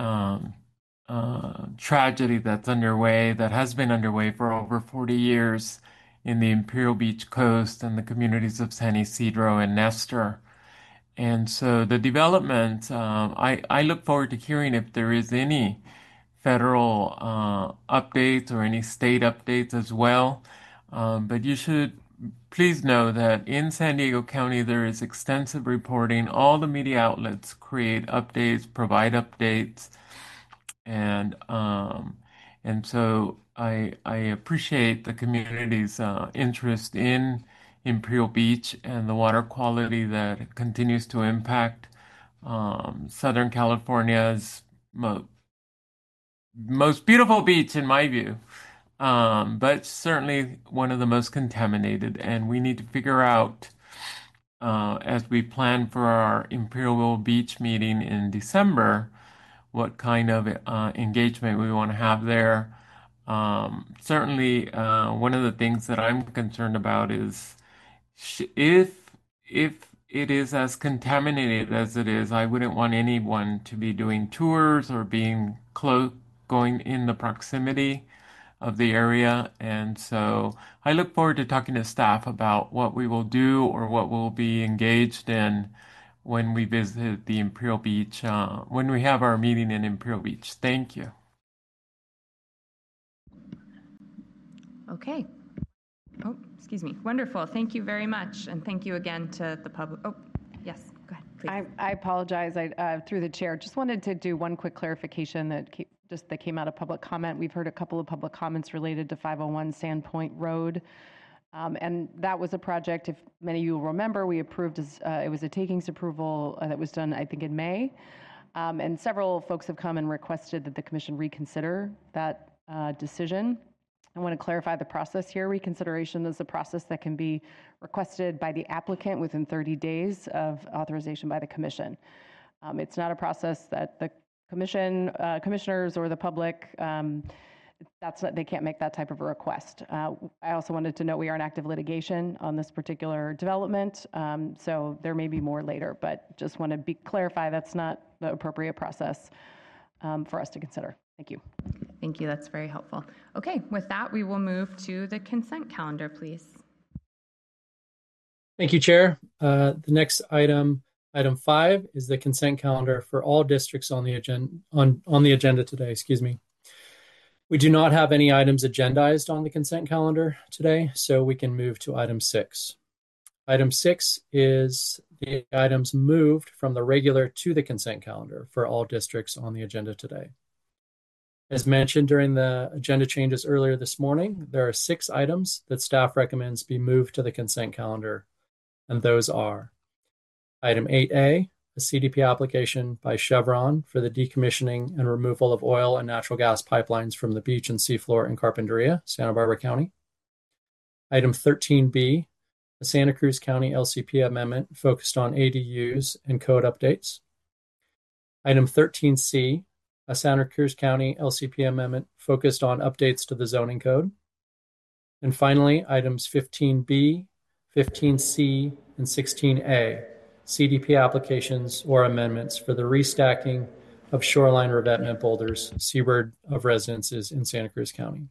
tragedy that's underway, that has been underway for over 40 years in the Imperial Beach coast and the communities of San Isidro and Nestor. And so the development, I look forward to hearing if there is any federal updates or any state updates as well. But you should please know that in San Diego County, there is extensive reporting. All the media outlets create updates, provide updates. And so I appreciate the community's interest in Imperial Beach and the water quality that continues to impact Southern California's most beautiful beach, in my view, but certainly one of the most contaminated. And we need to figure out, as we plan for our Imperial Beach meeting in December, what kind of engagement we want to have there. Certainly, one of the things that I'm concerned about is if it is as contaminated as it is, I wouldn't want anyone to be doing tours or being going in the proximity of the area. And so I look forward to talking to staff about what we will do or what we'll be engaged in when we visit the Imperial Beach, when we have our meeting in Imperial Beach. Thank you. Okay. Oh, excuse me. Wonderful. Thank you very much. And thank you again to the public. Oh, yes, go ahead, please. I apologize. Through the chair, just wanted to do one quick clarification that came out of public comment. We've heard a couple of public comments related to 501 Sandpoint Road. And that was a project, if many of you will remember, we approved, it was a takings approval that was done, I think, in May. And several folks have come and requested that the commission reconsider that decision. I want to clarify the process here. Reconsideration is a process that can be requested by the applicant within 30 days of authorization by the commission. It's not a process that the commissioners or the public, they can't make that type of a request. I also wanted to note we are in active litigation on this particular development, so there may be more later, but just want to clarify that's not the appropriate process for us to consider. Thank you. Thank you. That's very helpful. Okay, with that, we will move to the consent calendar, please. Thank you, Chair. The next item 5, is the consent calendar for all districts on the agenda today. Excuse me. We do not have any items agendized on the consent calendar today, so we can move to item 6. Item 6 is the items moved from the regular to the consent calendar for all districts on the agenda today. As mentioned during the agenda changes earlier this morning, there are 6 items that staff recommends be moved to the consent calendar, and those are item 8A, a CDP application by Chevron for the decommissioning and removal of oil and natural gas pipelines from the beach and seafloor in Carpinteria, Santa Barbara County. Item 13B, a Santa Cruz County LCP amendment focused on ADUs and code updates. Item 13C, a Santa Cruz County LCP amendment focused on updates to the zoning code. And finally, items 15B, 15C, and 16A, CDP applications or amendments for the restacking of shoreline revetment boulders seaward of residences in Santa Cruz County.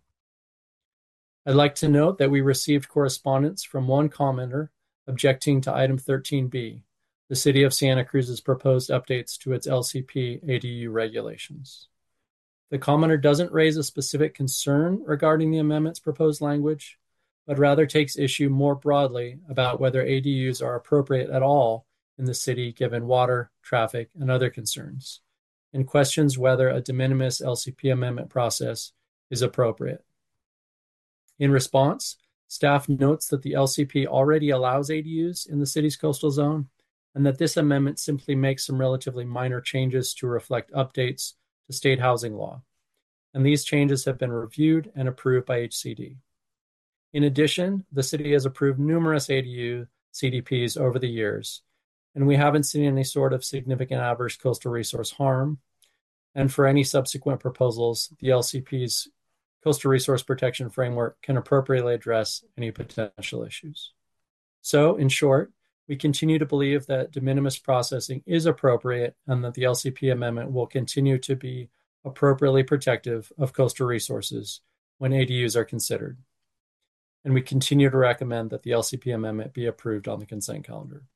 I'd like to note that we received correspondence from one commenter objecting to item 13B, the City of Santa Cruz's proposed updates to its LCP ADU regulations. The commenter doesn't raise a specific concern regarding the amendment's proposed language, but rather takes issue more broadly about whether ADUs are appropriate at all in the city given water, traffic, and other concerns, and questions whether a de minimis LCP amendment process is appropriate. In response, staff notes that the LCP already allows ADUs in the city's coastal zone, and that this amendment simply makes some relatively minor changes to reflect updates to state housing law. And these changes have been reviewed and approved by HCD. In addition, the city has approved numerous ADU CDPs over the years, and we haven't seen any sort of significant adverse coastal resource harm. And for any subsequent proposals, the LCP's Coastal Resource Protection Framework can appropriately address any potential issues. So, in short, We continue to believe that de minimis processing is appropriate and that the LCP amendment will continue to be appropriately protective of coastal resources when ADUs are considered. And we continue to recommend that the LCP amendment be approved on the consent calendar.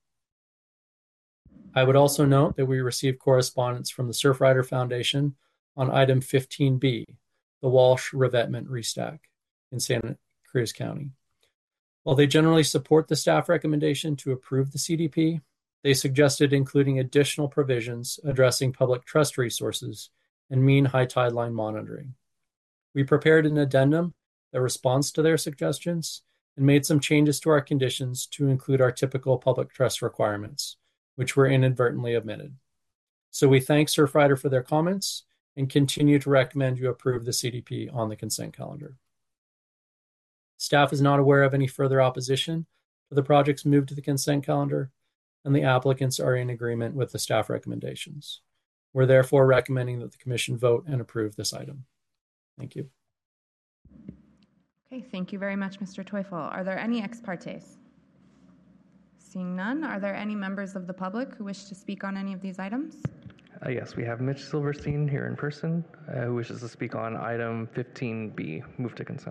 I would also note that we received correspondence from the Surfrider Foundation on item 15B, the Walsh revetment restack in Santa Cruz County. While they generally support the staff recommendation to approve the CDP, they suggested including additional provisions addressing public trust resources and mean high tide line monitoring. We prepared an addendum that responds to their suggestions and made some changes to our conditions to include our typical public trust requirements, which were inadvertently omitted. So we thank Surfrider for their comments and continue to recommend you approve the CDP on the consent calendar. Staff is not aware of any further opposition to the project's move to the consent calendar, and the applicants are in agreement with the staff recommendations. We're therefore recommending that the Commission vote and approve this item. Thank you. Okay, thank you very much, Mr. Teufel. Are there any ex partes? Seeing none, are there any members of the public who wish to speak on any of these items? Yes, we have Mitch Silverstein here in person who wishes to speak on item 15B, move to consent.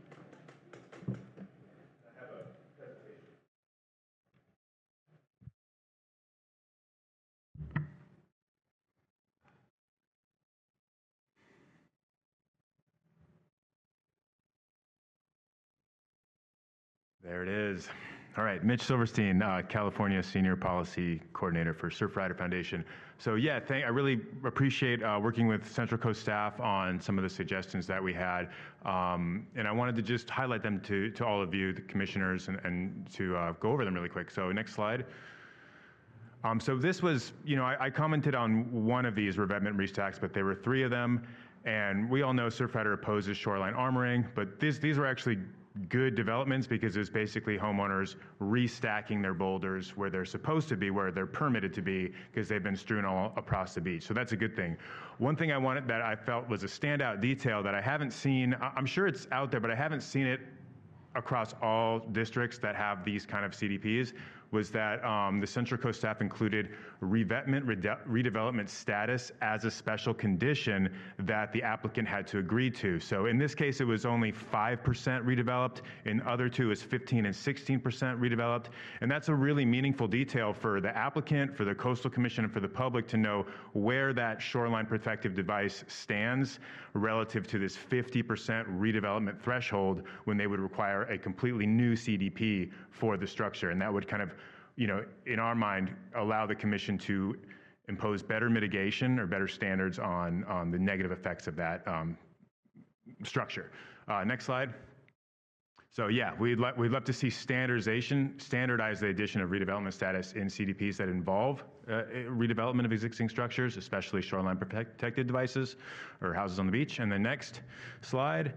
There it is. All right, Mitch Silverstein, California Senior Policy Coordinator for Surfrider Foundation. So yeah, I really appreciate working with Central Coast staff on some of the suggestions that we had. And I wanted to just highlight them to all of you, the commissioners, and to go over them really quick. So next slide. So this was, I commented on one of these revetment restacks, but there were 3 of them. And we all know Surfrider opposes shoreline armoring, but these were actually good developments because it's basically homeowners restacking their boulders where they're supposed to be, where they're permitted to be, because they've been strewn all across the beach. So that's a good thing. One thing I wanted that I felt was a standout detail that I haven't seen, I'm sure it's out there, but I haven't seen it across all districts that have these kind of CDPs, was that the Central Coast staff included revetment redevelopment status as a special condition that the applicant had to agree to. So in this case, it was only 5% redeveloped. In other 2, it's 15 and 16% redeveloped. And that's a really meaningful detail for the applicant, for the Coastal Commission, and for the public to know where that shoreline protective device stands relative to this 50% redevelopment threshold when they would require a completely new CDP for the structure. And that would kind of, in our mind, allow the commission to impose better mitigation or better standards on the negative effects of that structure. Next slide. So yeah, we'd love to see standardize the addition of redevelopment status in CDPs that involve redevelopment of existing structures, especially shoreline protected devices or houses on the beach. And the next slide.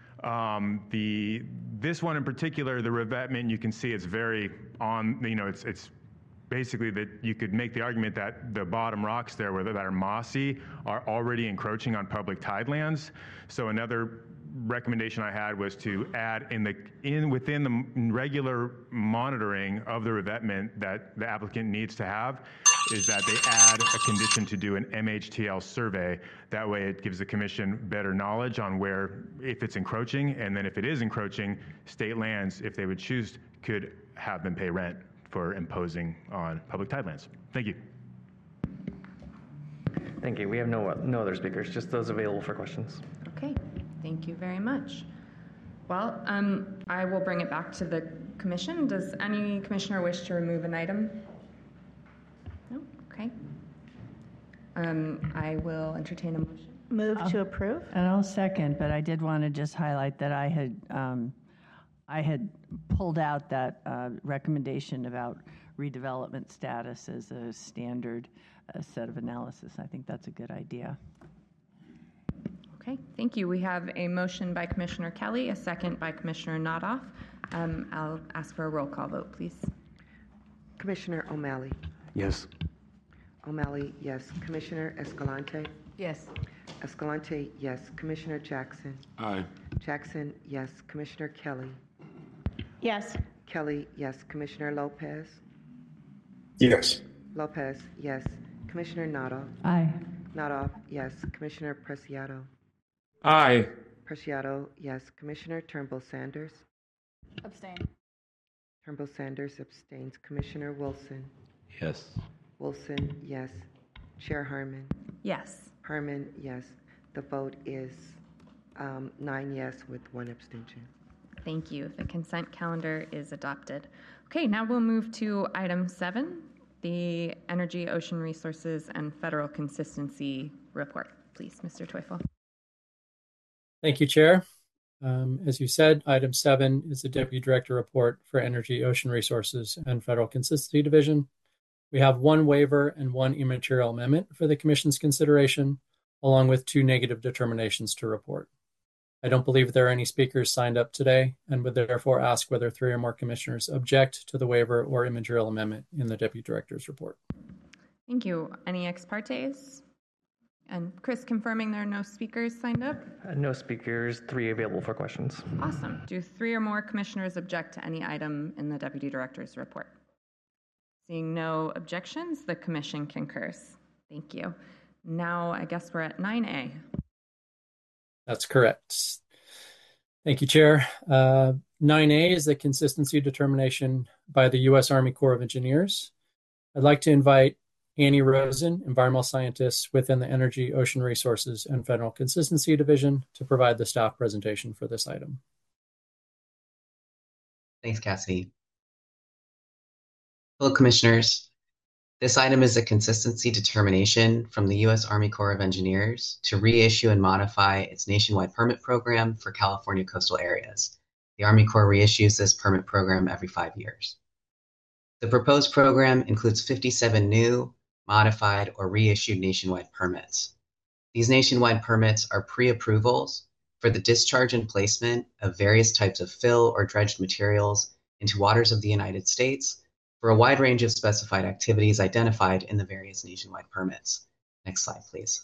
This one in particular, the revetment, you can see it's very on, it's basically that you could make the argument that the bottom rocks there that are mossy are already encroaching on public tidelands. So another recommendation I had was to add within the regular monitoring of the revetment that the applicant needs to have is that they add a condition to do an MHTL survey. That way it gives the commission better knowledge on where, if it's encroaching, and then if it is encroaching, state lands, if they would choose, could have them pay rent for imposing on public tidelands. Thank you. Thank you. We have no other speakers, just those available for questions. Okay, thank you very much. Well, I will bring it back to the commission. Does any commissioner wish to remove an item? No? Okay. I will entertain a motion. Move to approve. And I'll second, but I did want to just highlight that I had pulled out that recommendation about redevelopment status as a standard set of analysis. I think that's a good idea. Okay, thank you. We have a motion by Commissioner Kelly, a second by Commissioner Nodoff. I'll ask for a roll call vote, please. Commissioner O'Malley. Yes. O'Malley, yes. Commissioner Escalante. Yes. Escalante, yes. Commissioner Jackson. Aye. Jackson, yes. Commissioner Kelly. Yes. Kelly, yes. Commissioner Lopez. Yes. Lopez, yes. Commissioner Noddle. Aye. Noddle, yes. Commissioner Preciado. Aye. Preciado, yes. Commissioner Turnbull Sanders. Abstain. Turnbull Sanders abstains. Commissioner Wilson. Yes. Wilson, yes. Chair Harmon. Yes. Harmon, yes. The vote is 9 yes with 1 abstention. Thank you. The consent calendar is adopted. Okay, now we'll move to item 7, the Energy, Ocean Resources, and Federal Consistency Report. Please, Mr. Teufel. Thank you, Chair. As you said, item 7 is the Deputy Director Report for Energy, Ocean Resources, and Federal Consistency Division. We have 1 waiver and 1 immaterial amendment for the Commission's consideration, along with 2 negative determinations to report. I don't believe there are any speakers signed up today and would therefore ask whether 3 or more commissioners object to the waiver or immaterial amendment in the Deputy Director's report. Thank you. Any ex partes? And Chris, confirming there are no speakers signed up? No speakers, 3 available for questions. Awesome. Do 3 or more commissioners object to any item in the Deputy Director's report? Seeing no objections, the Commission concurs. Thank you. Now I guess we're at 9A. That's correct. Thank you, Chair. 9A is the consistency determination by the U.S. Army Corps of Engineers. I'd like to invite Annie Rosen, environmental scientist within the Energy, Ocean Resources, and Federal Consistency Division, to provide the staff presentation for this item. Thanks, Cassidy. Hello, Commissioners. This item is a consistency determination from the U.S. Army Corps of Engineers to reissue and modify its nationwide permit program for California coastal areas. The Army Corps reissues this permit program every 5 years. The proposed program includes 57 new, modified, or reissued nationwide permits. These nationwide permits are pre-approvals for the discharge and placement of various types of fill or dredged materials into waters of the United States for a wide range of specified activities identified in the various nationwide permits. Next slide, please.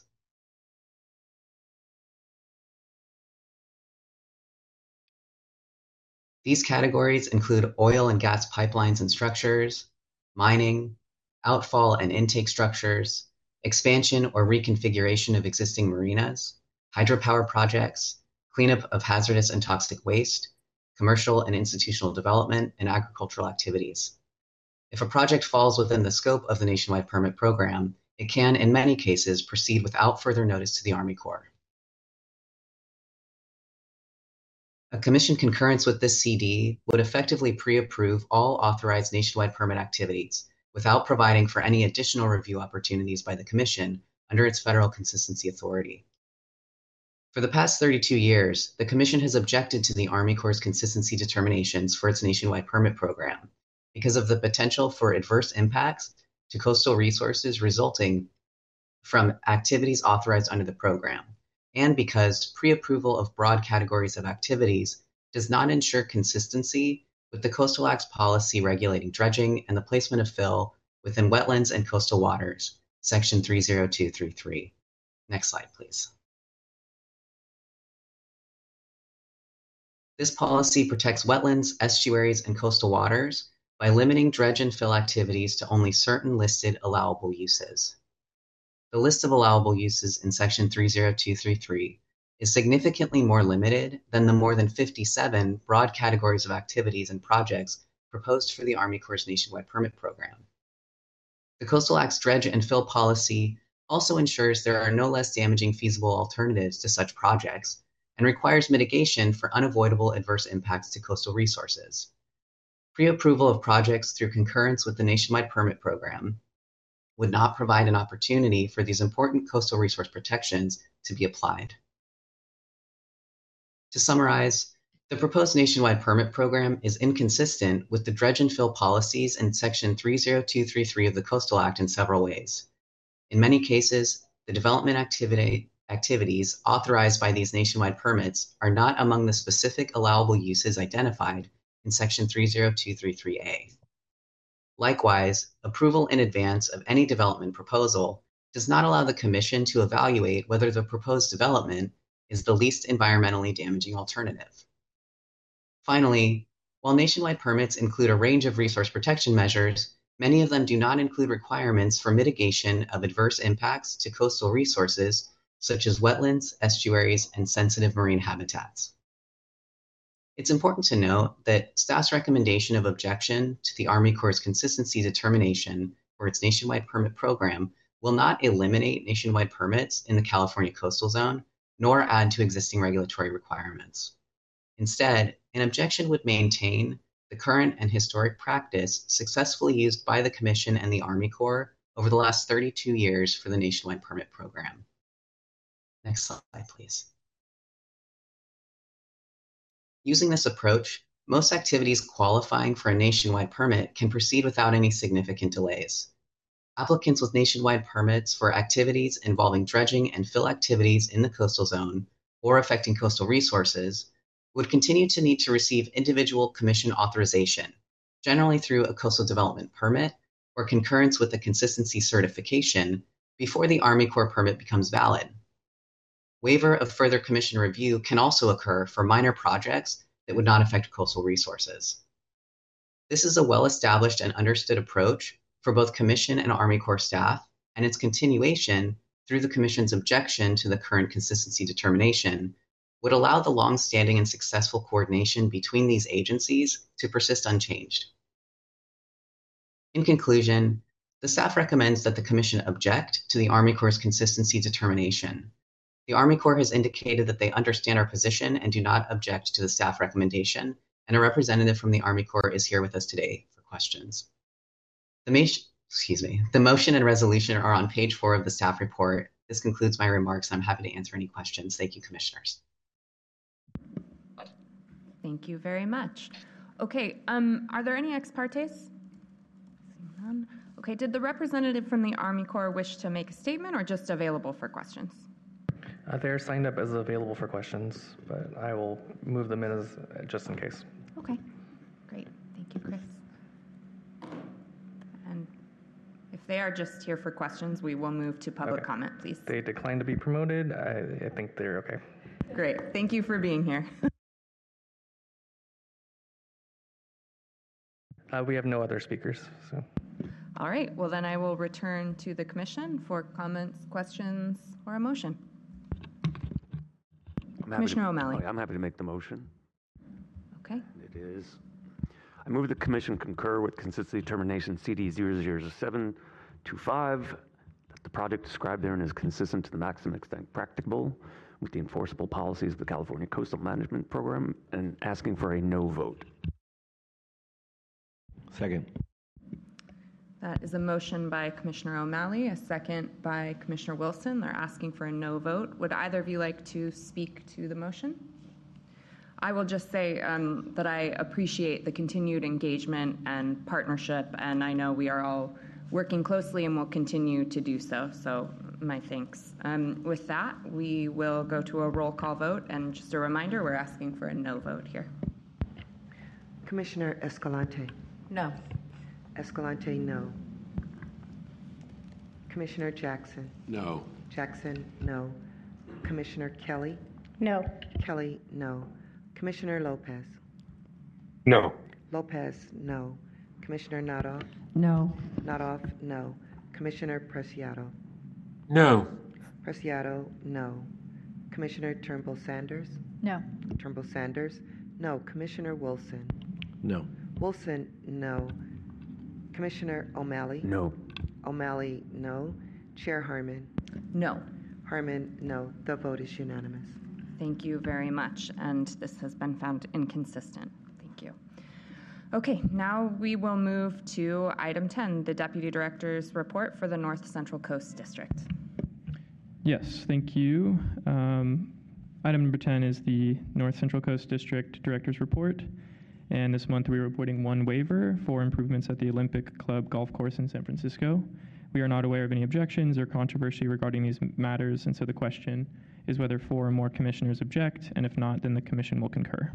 These categories include oil and gas pipelines and structures, mining, outfall and intake structures, expansion or reconfiguration of existing marinas, hydropower projects, cleanup of hazardous and toxic waste, commercial and institutional development, and agricultural activities. If a project falls within the scope of the nationwide permit program, it can, in many cases, proceed without further notice to the Army Corps. A Commission concurrence with this CD would effectively pre-approve all authorized nationwide permit activities without providing for any additional review opportunities by the Commission under its federal consistency authority. For the past 32 years, the Commission has objected to the Army Corps' consistency determinations for its nationwide permit program because of the potential for adverse impacts to coastal resources resulting from activities authorized under the program, and because pre-approval of broad categories of activities does not ensure consistency with the Coastal Act's policy regulating dredging and the placement of fill within wetlands and coastal waters, Section 30233. Next slide, please. This policy protects wetlands, estuaries, and coastal waters by limiting dredge and fill activities to only certain listed allowable uses. The list of allowable uses in Section 30233 is significantly more limited than the more than 57 broad categories of activities and projects proposed for the Army Corps' nationwide permit program. The Coastal Act's dredge and fill policy also ensures there are no less damaging feasible alternatives to such projects and requires mitigation for unavoidable adverse impacts to coastal resources. Pre-approval of projects through concurrence with the nationwide permit program would not provide an opportunity for these important coastal resource protections to be applied. To summarize, the proposed nationwide permit program is inconsistent with the dredge and fill policies in Section 30233 of the Coastal Act in several ways. In many cases, the development activities authorized by these nationwide permits are not among the specific allowable uses identified in Section 30233A. Likewise, approval in advance of any development proposal does not allow the Commission to evaluate whether the proposed development is the least environmentally damaging alternative. Finally, while nationwide permits include a range of resource protection measures, Many of them do not include requirements for mitigation of adverse impacts to coastal resources, such as wetlands, estuaries, and sensitive marine habitats. It's important to note that staff's recommendation of objection to the Army Corps' consistency determination for its nationwide permit program will not eliminate nationwide permits in the California coastal zone, nor add to existing regulatory requirements. Instead, an objection would maintain the current and historic practice successfully used by the Commission and the Army Corps over the last 32 years for the nationwide permit program. Next slide, please. Using this approach, most activities qualifying for a nationwide permit can proceed without any significant delays. Applicants with nationwide permits for activities involving dredging and fill activities in the coastal zone or affecting coastal resources would continue to need to receive individual Commission authorization, generally through a coastal development permit or concurrence with a consistency certification before the Army Corps permit becomes valid. Waiver of further Commission review can also occur for minor projects that would not affect coastal resources. This is a well-established and understood approach for both Commission and Army Corps staff, and its continuation through the Commission's objection to the current consistency determination would allow the long-standing and successful coordination between these agencies to persist unchanged. In conclusion, the staff recommends that the Commission object to the Army Corps' consistency determination. The Army Corps has indicated that they understand our position and do not object to the staff recommendation, and a representative from the Army Corps is here with us today for questions. The motion and resolution are on page 4 of the staff report. This concludes my remarks. I'm happy to answer any questions. Thank you, Commissioners. Thank you very much. Okay, are there any ex partes? None. Okay, did the representative from the Army Corps wish to make a statement or just available for questions? They're signed up as available for questions, but I will move them in as just in case. Okay, great. Thank you, Chris. And if they are just here for questions, we will move to public comment, please. They declined to be promoted. I think they're okay. Great. Thank you for being here. We have no other speakers. So. All right. Well, then I will return to the Commission for comments, questions, or a motion. Commissioner O'Malley. I'm happy to make the motion. Okay. It is. I move the Commission concur with consistency determination CD 00725 that the project described therein is consistent to the maximum extent practicable with the enforceable policies of the California Coastal Management Program, and asking for a no vote. Second. That is a motion by Commissioner O'Malley, a second by Commissioner Wilson. They're asking for a no vote. Would either of you like to speak to the motion? I will just say that I appreciate the continued engagement and partnership, and I know we are all working closely and will continue to do so, so my thanks. With that, we will go to a roll call vote, and just a reminder, we're asking for a no vote here. Commissioner Escalante. No. Escalante, no. Commissioner Jackson. No. Jackson, no. Commissioner Kelly. No. Kelly, no. Commissioner Lopez. No. Lopez, no. Commissioner Nadoff. No. Nadoff, no. Commissioner Preciado. No. Preciado, no. Commissioner Turnbull Sanders. No. Turnbull Sanders, no. Commissioner Wilson. No. Wilson, no. Commissioner O'Malley. No. O'Malley, no. Chair Harmon. No. Harmon, no. The vote is unanimous. Thank you very much, and this has been found inconsistent. Thank you. Okay, now we will move to item 10, the Deputy Director's report for the North Central Coast District. Yes, thank you. Item number 10 is the North Central Coast District Director's Report. And this month we are reporting one waiver for improvements at the Olympic Club Golf Course in San Francisco. We are not aware of any objections or controversy regarding these matters, and so the question is whether 4 or more commissioners object, and if not, then the Commission will concur.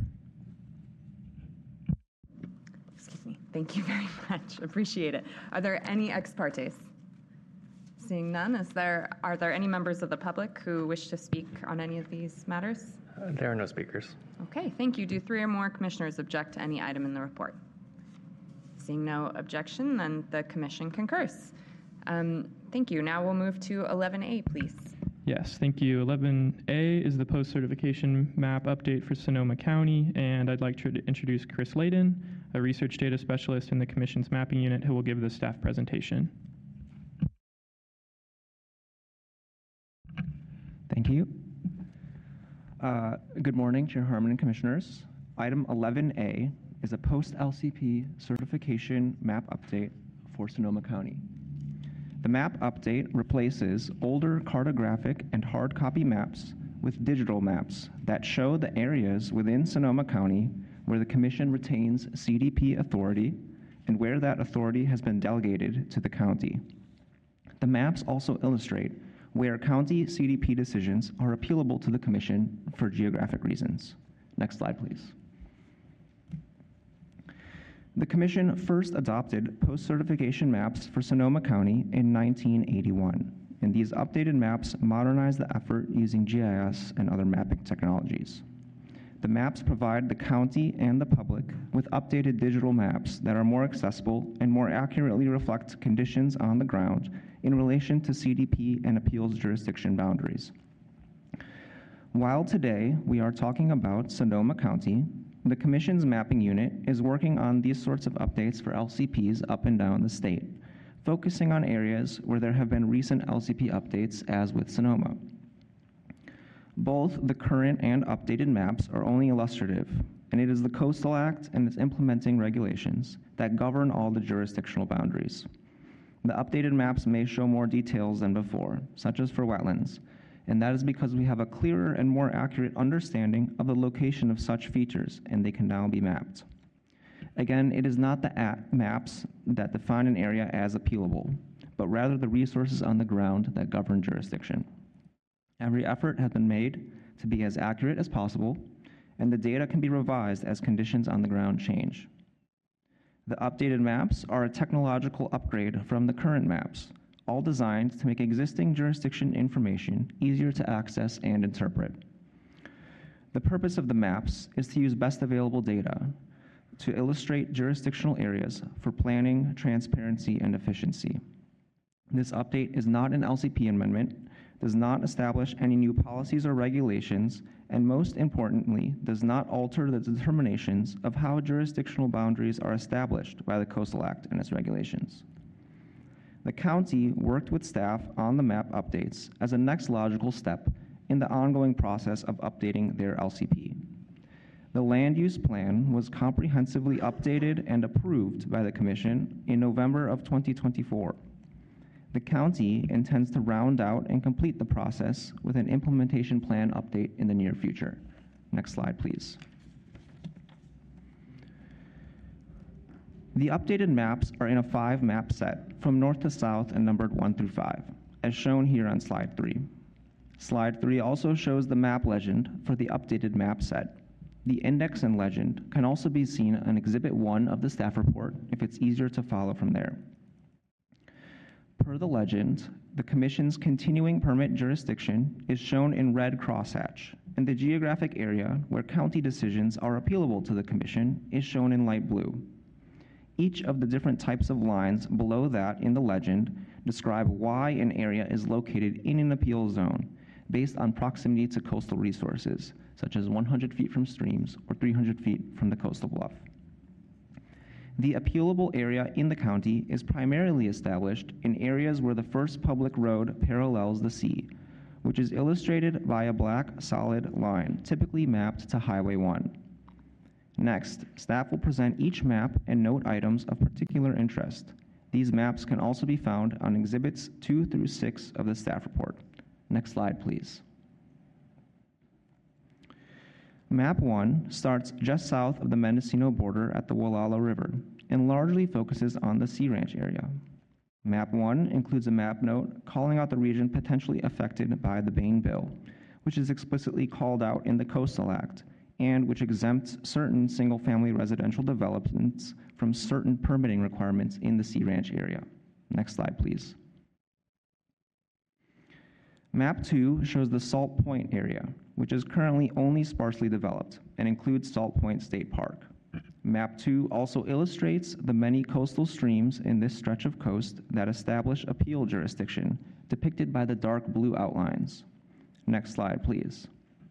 Excuse me. Thank you very much. Appreciate it. Are there any ex partes? Seeing none, are there any members of the public who wish to speak on any of these matters? There are no speakers. Okay, thank you. Do 3 or more commissioners object to any item in the report? Seeing no objection, then the Commission concurs. Thank you. Now we'll move to 11A, please. Yes, thank you. 11A is the post-certification map update for Sonoma County, and I'd like to introduce Chris Layden, a research data specialist in the Commission's mapping unit, who will give the staff presentation. Thank you. Good morning, Chair Harmon and Commissioners. Item 11A is a post-LCP certification map update for Sonoma County. The map update replaces older cartographic and hard copy maps with digital maps that show the areas within Sonoma County where the Commission retains CDP authority and where that authority has been delegated to the county. The maps also illustrate where county CDP decisions are appealable to the Commission for geographic reasons. Next slide, please. The Commission first adopted post-certification maps for Sonoma County in 1981, and these updated maps modernize the effort using GIS and other mapping technologies. The maps provide the county and the public with updated digital maps that are more accessible and more accurately reflect conditions on the ground in relation to CDP and appeals jurisdiction boundaries. While today we are talking about Sonoma County, the Commission's mapping unit is working on these sorts of updates for LCPs up and down the state, focusing on areas where there have been recent LCP updates, as with Sonoma. Both the current and updated maps are only illustrative, and it is the Coastal Act and its implementing regulations that govern all the jurisdictional boundaries. The updated maps may show more details than before, such as for wetlands, and that is because we have a clearer and more accurate understanding of the location of such features, and they can now be mapped. Again, it is not the maps that define an area as appealable, but rather the resources on the ground that govern jurisdiction. Every effort has been made to be as accurate as possible, and the data can be revised as conditions on the ground change. The updated maps are a technological upgrade from the current maps, all designed to make existing jurisdiction information easier to access and interpret. The purpose of the maps is to use best available data to illustrate jurisdictional areas for planning, transparency, and efficiency. This update is not an LCP amendment, does not establish any new policies or regulations, and most importantly, does not alter the determinations of how jurisdictional boundaries are established by the Coastal Act and its regulations. The county worked with staff on the map updates as a next logical step in the ongoing process of updating their LCP. The land use plan was comprehensively updated and approved by the Commission in November of 2024. The county intends to round out and complete the process with an implementation plan update in the near future. Next slide, please. The updated maps are in a 5-map set from north to south and numbered 1 through 5, as shown here on slide 3. Slide 3 also shows the map legend for the updated map set. The index and legend can also be seen on Exhibit 1 of the staff report if it's easier to follow from there. Per the legend, the Commission's continuing permit jurisdiction is shown in red crosshatch, and the geographic area where county decisions are appealable to the Commission is shown in light blue. Each of the different types of lines below that in the legend describe why an area is located in an appeal zone based on proximity to coastal resources, such as 100 feet from streams or 300 feet from the coastal bluff. The appealable area in the county is primarily established in areas where the first public road parallels the sea, which is illustrated by a black solid line, typically mapped to Highway 1. Next, staff will present each map and note items of particular interest. These maps can also be found on Exhibits 2 through 6 of the staff report. Next slide, please. Map 1 starts just south of the Mendocino border at the Walala River and largely focuses on the Sea Ranch area. Map 1 includes a map note calling out the region potentially affected by the Bain Bill, which is explicitly called out in the Coastal Act and which exempts certain single-family residential developments from certain permitting requirements in the Sea Ranch area. Next slide, please. Map 2 shows the Salt Point area, which is currently only sparsely developed and includes Salt Point State Park. Map 2 also illustrates the many coastal streams in this stretch of coast that establish appeal jurisdiction, depicted by the dark blue outlines. Next slide, please.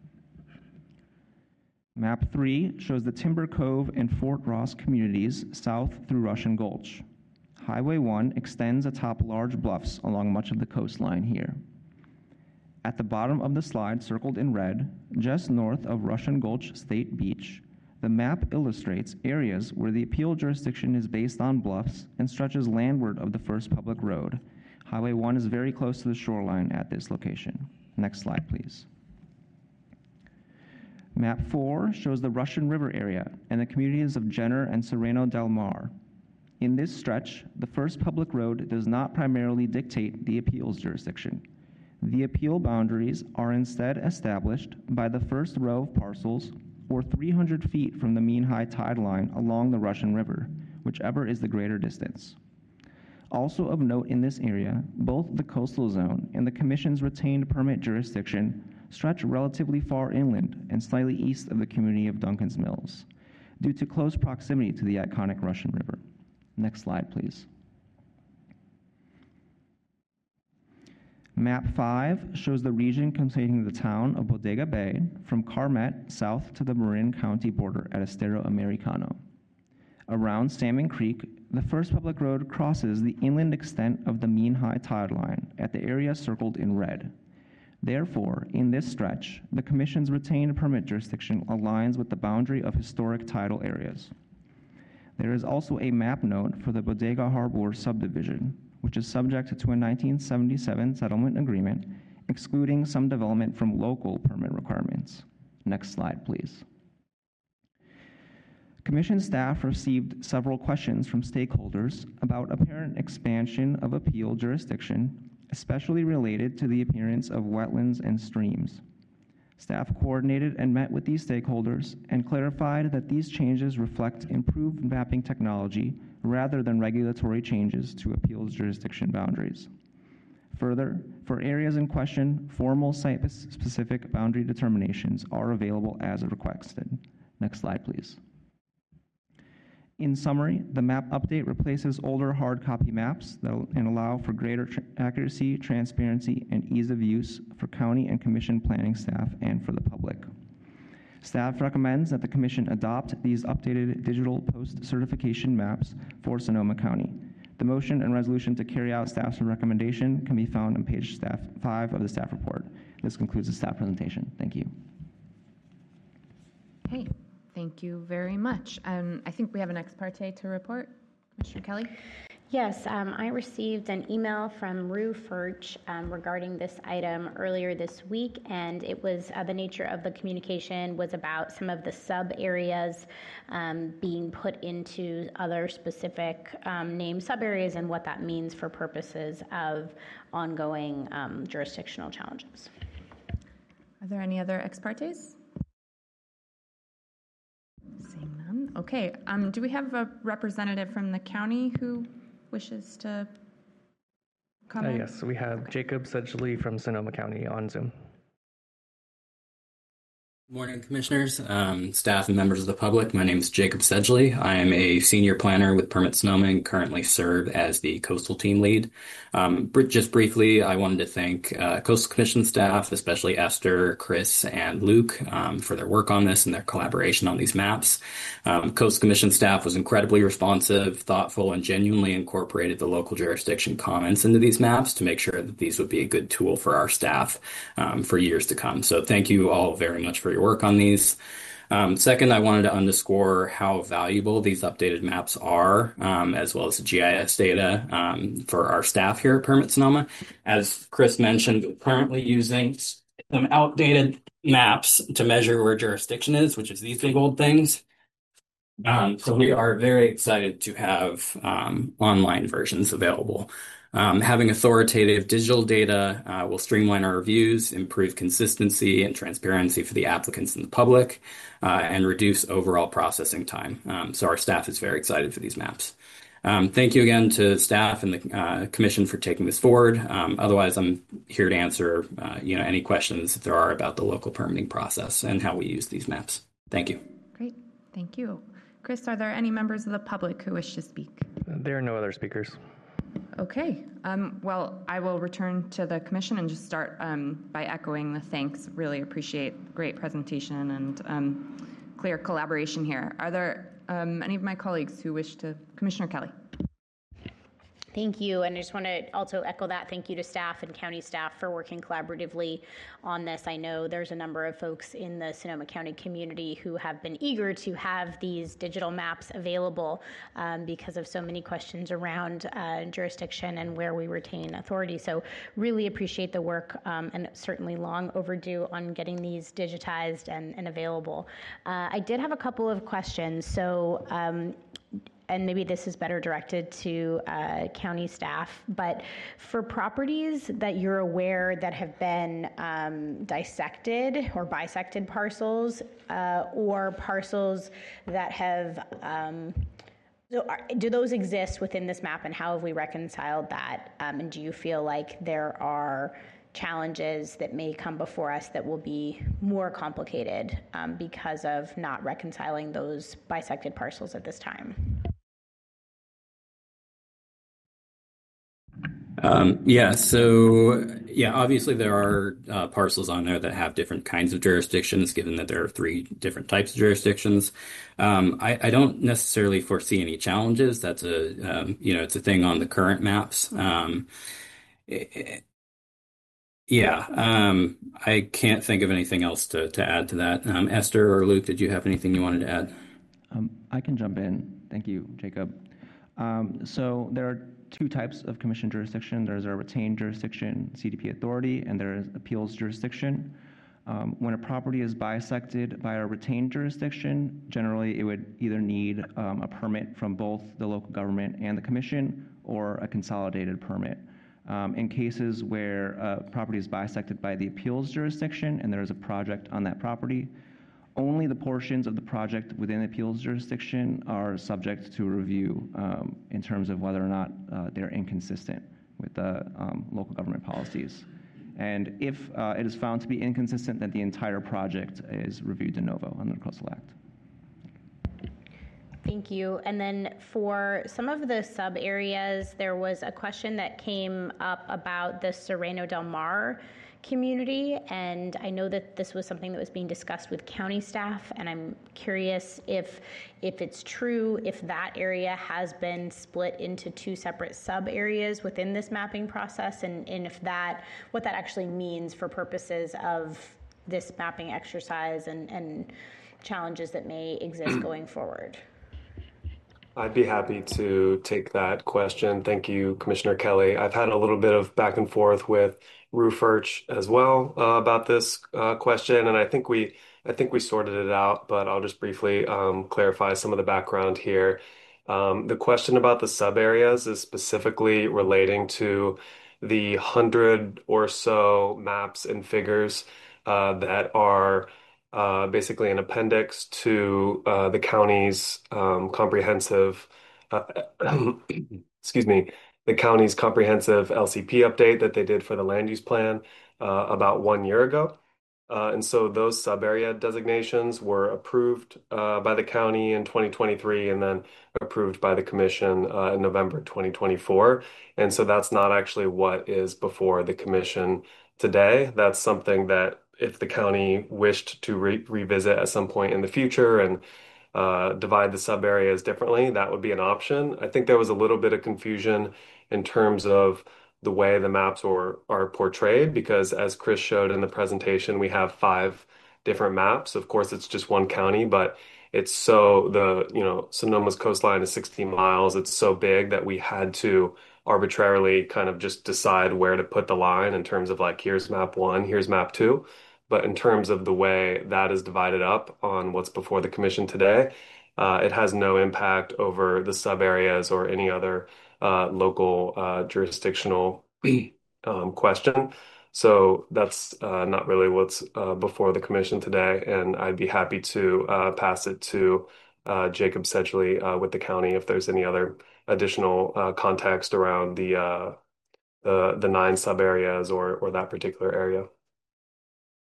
Map 3 shows the Timber Cove and Fort Ross communities south through Russian Gulch. Highway 1 extends atop large bluffs along much of the coastline here. At the bottom of the slide, circled in red, just north of Russian Gulch State Beach, the map illustrates areas where the appeal jurisdiction is based on bluffs and stretches landward of the first public road. Highway 1 is very close to the shoreline at this location. Next slide, please. Map 4 shows the Russian River area and the communities of Jenner and Sereno del Mar. In this stretch, the first public road does not primarily dictate the appeals jurisdiction. The appeal boundaries are instead established by the first row of parcels or 300 feet from the mean high tide line along the Russian River, whichever is the greater distance. Also of note in this area, both the coastal zone and the Commission's retained permit jurisdiction stretch relatively far inland and slightly east of the community of Duncan's Mills, due to close proximity to the iconic Russian River. Next slide, please. Map 5 shows the region containing the town of Bodega Bay from Carmet south to the Marin County border at Estero Americano. Around Salmon Creek, the first public road crosses the inland extent of the mean high tide line at the area circled in red. Therefore, in this stretch, the Commission's retained permit jurisdiction aligns with the boundary of historic tidal areas. There is also a map note for the Bodega Harbor subdivision, which is subject to a 1977 settlement agreement, excluding some development from local permit requirements. Next slide, please. Commission staff received several questions from stakeholders about apparent expansion of appeal jurisdiction, especially related to the appearance of wetlands and streams. Staff coordinated and met with these stakeholders and clarified that these changes reflect improved mapping technology rather than regulatory changes to appeals jurisdiction boundaries. Further, for areas in question, formal site-specific boundary determinations are available as requested. Next slide, please. In summary, the map update replaces older hard copy maps and allow for greater accuracy, transparency, and ease of use for county and commission planning staff and for the public. Staff recommends that the Commission adopt these updated digital post-certification maps for Sonoma County. The motion and resolution to carry out staff's recommendation can be found on page 5 of the staff report. This concludes the staff presentation. Thank you. Okay, thank you very much. I think we have an ex parte to report. Commissioner Kelly? Yes, I received an email from Rue Furch regarding this item earlier this week, and it was the nature of the communication was about some of the sub areas being put into other specific named sub areas and what that means for purposes of ongoing jurisdictional challenges. Are there any other ex partes? Seeing none. Okay, do we have a representative from the county who wishes to comment? Yes, we have Jacob Sedgley from Sonoma County on Zoom. Good morning, Commissioners, staff, and members of the public. My name is Jacob Sedgley. I am a senior planner with Permit Sonoma and currently serve as the Coastal Team Lead. Just briefly, I wanted to thank Coastal Commission staff, especially Esther, Chris, and Luke, for their work on this and their collaboration on these maps. Coastal Commission staff was incredibly responsive, thoughtful, and genuinely incorporated the local jurisdiction comments into these maps to make sure that these would be a good tool for our staff for years to come. So thank you all very much for your work on these. Second, I wanted to underscore how valuable these updated maps are, as well as the GIS data for our staff here at Permit Sonoma. As Chris mentioned, we're currently using some outdated maps to measure where jurisdiction is, which is these big old things. So we are very excited to have online versions available. Having authoritative digital data will streamline our reviews, improve consistency and transparency for the applicants and the public, and reduce overall processing time. So our staff is very excited for these maps. Thank you again to staff and the Commission for taking this forward. Otherwise, I'm here to answer any questions that there are about the local permitting process and how we use these maps. Thank you. Great, thank you. Chris, are there any members of the public who wish to speak? There are no other speakers. Okay. Well, I will return to the commission and just start by echoing the thanks. Really appreciate great presentation and clear collaboration here. Are there any of my colleagues who wish to? Commissioner Kelly. Thank you, and I just want to also echo that. Thank you to staff and county staff for working collaboratively on this. I know there's a number of folks in the Sonoma County community who have been eager to have these digital maps available because of so many questions around jurisdiction and where we retain authority. So really appreciate the work and certainly long overdue on getting these digitized and available. I did have a couple of questions. So and maybe this is better directed to county staff, but for properties that you're aware that have been dissected or bisected parcels or parcels that have, do those exist within this map, and how have we reconciled that? And do you feel like there are challenges that may come before us that will be more complicated because of not reconciling those bisected parcels at this time? Obviously there are parcels on there that have different kinds of jurisdictions, given that there are 3 different types of jurisdictions. I don't necessarily foresee any challenges. That's it's a thing on the current maps. I can't think of anything else to add to that. Esther or Luke, did you have anything you wanted to add? I can jump in. Thank you, Jacob. So there are 2 types of commission jurisdiction. There's a retained jurisdiction, CDP authority, and there is appeals jurisdiction. When a property is bisected by a retained jurisdiction, generally it would either need a permit from both the local government and the commission, or a consolidated permit. In cases where a property is bisected by the appeals jurisdiction and there is a project on that property, only the portions of the project within the appeals jurisdiction are subject to review in terms of whether or not they're inconsistent with the local government policies. And if it is found to be inconsistent, then the entire project is reviewed de novo under the Coastal Act. Thank you. And then for some of the sub areas, there was a question that came up about the Sereno Del Mar community, and I know that this was something that was being discussed with county staff, and I'm curious if it's true, if that area has been split into 2 separate sub areas within this mapping process, and if what that actually means for purposes of this mapping exercise and challenges that may exist going forward. I'd be happy to take that question. Thank you, Commissioner Kelly. I've had a little bit of back and forth with Rufurch as well about this question, and I think we sorted it out, but I'll just briefly clarify some of the background here. The question about the sub areas is specifically relating to the 100 or so maps and figures that are basically an appendix to the county's comprehensive, excuse me, the county's comprehensive LCP update that they did for the land use plan about 1 year ago. And so those sub-area designations were approved by the county in 2023 and then approved by the commission in November 2024. And so that's not actually what is before the commission today. That's something that if the county wished to revisit at some point in the future and divide the sub areas differently, that would be an option. I think there was a little bit of confusion in terms of the way the maps are portrayed, because as Chris showed in the presentation, we have 5 different maps. Of course, it's just one county, but it's Sonoma's coastline is 16 miles. It's so big that we had to arbitrarily kind of just decide where to put the line in terms of like, here's map 1, here's map 2. But in terms of the way that is divided up on what's before the commission today, it has no impact over the sub areas or any other local jurisdictional question. So that's not really what's before the commission today. And I'd be happy to pass it to Jacob Sedgley with the county if there's any other additional context around the 9 sub areas or that particular area.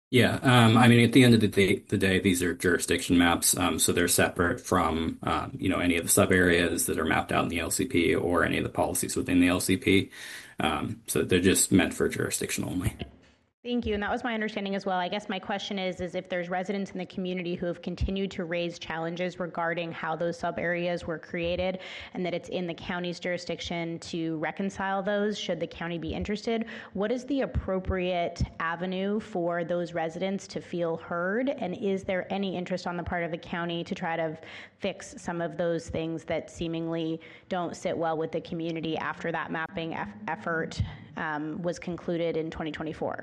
Yeah, I mean, at the end of the day, these are jurisdiction maps, so they're separate from, any of the sub areas that are mapped out in the LCP or any of the policies within the LCP. So they're just meant for jurisdiction only. Thank you, and that was my understanding as well. I guess my question is if there's residents in the community who have continued to raise challenges regarding how those sub areas were created and that it's in the county's jurisdiction to reconcile those, should the county be interested, what is the appropriate avenue for those residents to feel heard? And is there any interest on the part of the county to try to fix some of those things that seemingly don't sit well with the community after that mapping effort was concluded in 2024?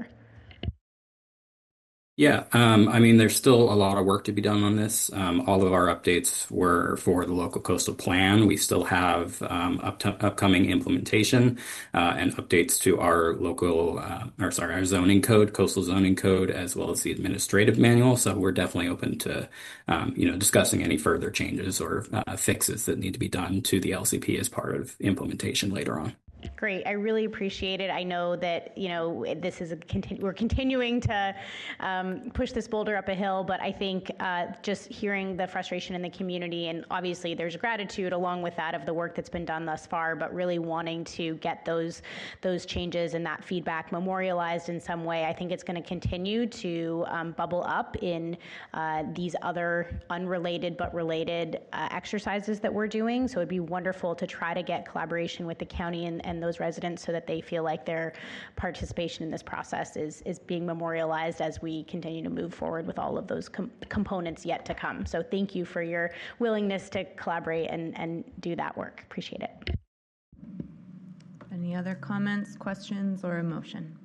Yeah, I mean, there's still a lot of work to be done on this. All of our updates were for the local coastal plan. We still have upcoming implementation and updates to our our zoning code, coastal zoning code, as well as the administrative manual. So we're definitely open to, discussing any further changes or fixes that need to be done to the LCP as part of implementation later on. Great. I really appreciate it. I know that, this is we're continuing to push this boulder up a hill, but I think just hearing the frustration in the community, and obviously there's gratitude along with that of the work that's been done thus far, but really wanting to get those changes and that feedback memorialized in some way. I think it's going to continue to bubble up in these other unrelated but related exercises that we're doing. So it'd be wonderful to try to get collaboration with the county and those residents so that they feel like their participation in this process is being memorialized as we continue to move forward with all of those components yet to come. So thank you for your willingness to collaborate and do that work. Appreciate it. Any other comments, questions, or a motion?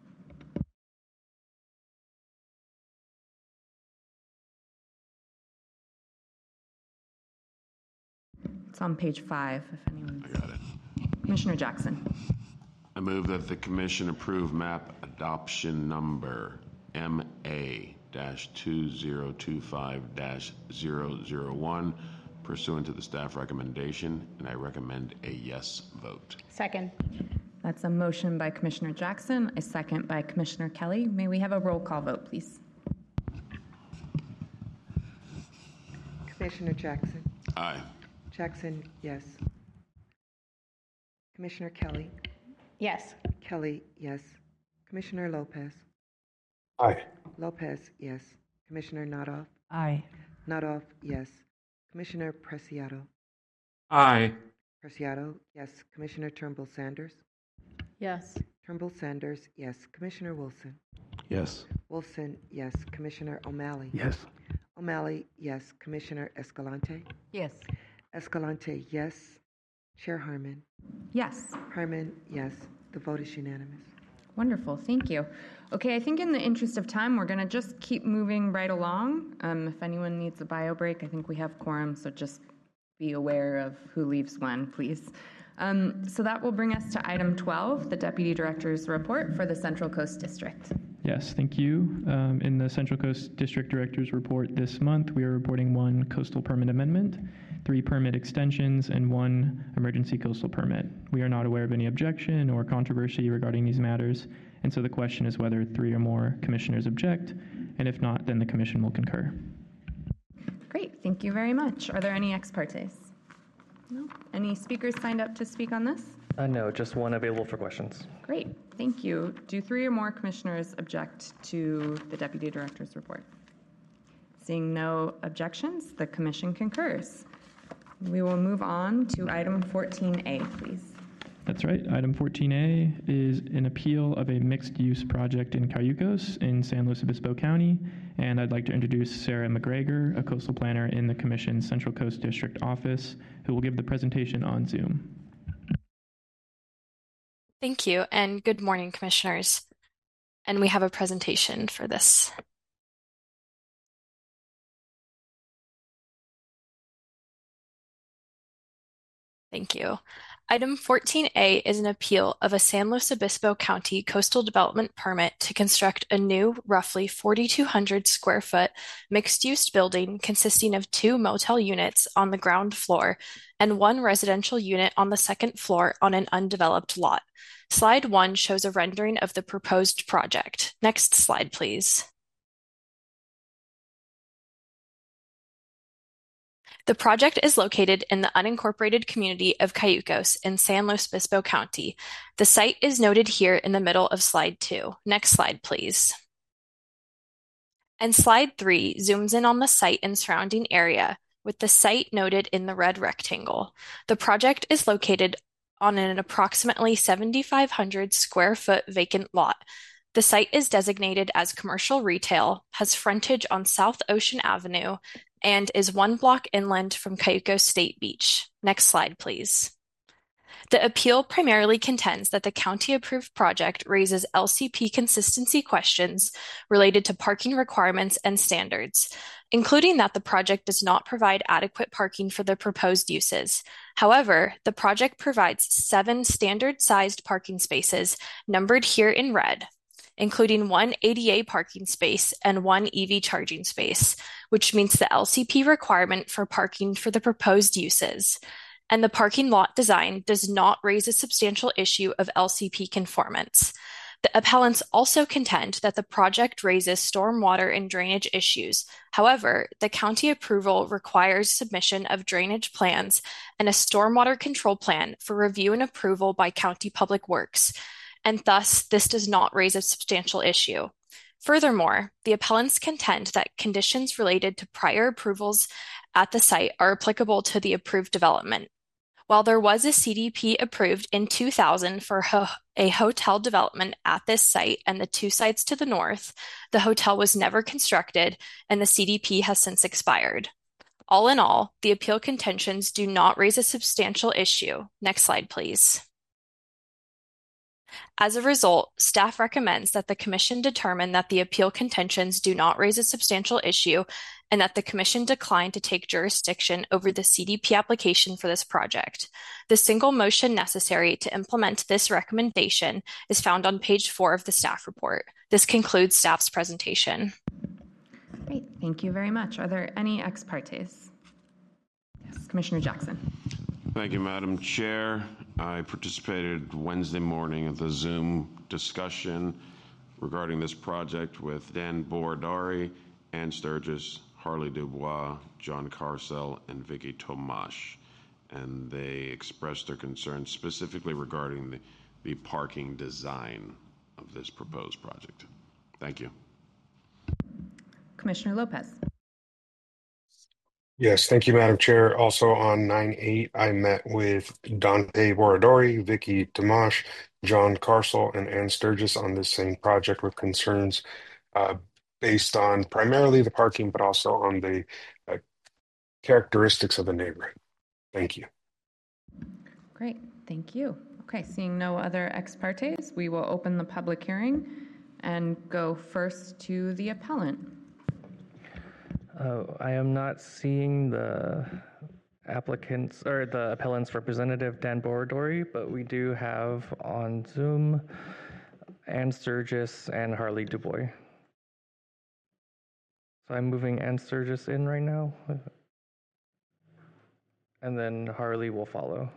It's on page 5, if anyone. I got it. Commissioner Jackson. I move that the commission approve map adoption number MA-2025-001 pursuant to the staff recommendation, and I recommend a yes vote. Second. That's a motion by Commissioner Jackson, a second by Commissioner Kelly. May we have a roll call vote, please? Commissioner Jackson. Aye. Jackson, yes. Commissioner Kelly. Yes. Kelly, yes. Commissioner Lopez. Aye. Lopez, yes. Commissioner Nadoff. Aye. Nadoff, yes. Commissioner Preciado. Aye. Preciado, yes. Commissioner Turnbull Sanders. Yes. Turnbull Sanders, yes. Commissioner Wilson. Yes. Wilson, yes. Commissioner O'Malley. Yes. O'Malley, yes. Commissioner Escalante. Yes. Escalante, yes. Chair Harmon. Yes. Harmon, yes. The vote is unanimous. Wonderful, thank you. Okay, I think in the interest of time, we're going to just keep moving right along. If anyone needs a bio break, I think we have quorum, so just be aware of who leaves when, please. So that will bring us to item 12, the Deputy Director's report for the Central Coast District. Yes, thank you. In the Central Coast District Director's report this month, we are reporting 1 coastal permit amendment, 3 permit extensions, and 1 emergency coastal permit. We are not aware of any objection or controversy regarding these matters, and so the question is whether 3 or more commissioners object, and if not, then the commission will concur. Great, thank you very much. Are there any ex partes? No? Any speakers signed up to speak on this? No, just 1 available for questions. Great, thank you. Do 3 or more commissioners object to the Deputy Director's report? Seeing no objections, the commission concurs. We will move on to item 14A, please. That's right. Item 14A is an appeal of a mixed-use project in Cayucos in San Luis Obispo County, and I'd like to introduce Sarah McGregor, a coastal planner in the Commission's Central Coast District office, who will give the presentation on Zoom. Thank you, and good morning, Commissioners. And we have a presentation for this. Thank you. Item 14A is an appeal of a San Luis Obispo County coastal development permit to construct a new, roughly 4,200 square foot mixed-use building consisting of 2 motel units on the ground floor and 1 residential unit on the second floor on an undeveloped lot. Slide 1 shows a rendering of the proposed project. Next slide, please. The project is located in the unincorporated community of Cayucos in San Luis Obispo County. The site is noted here in the middle of slide 2. Next slide, please. And slide 3 zooms in on the site and surrounding area, with the site noted in the red rectangle. The project is located on an approximately 7,500 square foot vacant lot. The site is designated as commercial retail, has frontage on South Ocean Avenue, and is 1 block inland from Cayucos State Beach. Next slide, please. The appeal primarily contends that the county-approved project raises LCP consistency questions related to parking requirements and standards, including that the project does not provide adequate parking for the proposed uses. However, the project provides 7 standard-sized parking spaces, numbered here in red, including 1 ADA parking space and 1 EV charging space, which meets the LCP requirement for parking for the proposed uses. And the parking lot design does not raise a substantial issue of LCP conformance. The appellants also contend that the project raises stormwater and drainage issues. However, the county approval requires submission of drainage plans and a stormwater control plan for review and approval by County Public Works, and thus this does not raise a substantial issue. Furthermore, the appellants contend that conditions related to prior approvals at the site are applicable to the approved development. While there was a CDP approved in 2000 for a hotel development at this site and the 2 sites to the north, the hotel was never constructed and the CDP has since expired. All in all, the appeal contentions do not raise a substantial issue. Next slide, please. As a result, staff recommends that the Commission determine that the appeal contentions do not raise a substantial issue and that the Commission decline to take jurisdiction over the CDP application for this project. The single motion necessary to implement this recommendation is found on page 4 of the staff report. This concludes staff's presentation. Great, thank you very much. Are there any ex partes? Yes, Commissioner Jackson. Thank you, Madam Chair. I participated Wednesday morning at the Zoom discussion regarding this project with Dan Borodari, Ann Sturgis, Harley Dubois, John Carcel, and Vicky Tomash. And they expressed their concerns specifically regarding the parking design of this proposed project. Thank you. Commissioner Lopez. Yes, thank you, Madam Chair. Also on 9/8, I met with Dante Borodori, Vicky Tomash, John Carcel, and Ann Sturgis on this same project with concerns based on primarily the parking, but also on the characteristics of the neighborhood. Thank you. Great, thank you. Okay, seeing no other ex partes, we will open the public hearing and go first to the appellant. I am not seeing the applicants or the appellant's representative, Dan Borodori, but we do have on Zoom Ann Sturgis and Harley Dubois. So I'm moving Ann Sturgis in right now, and then Harley will follow.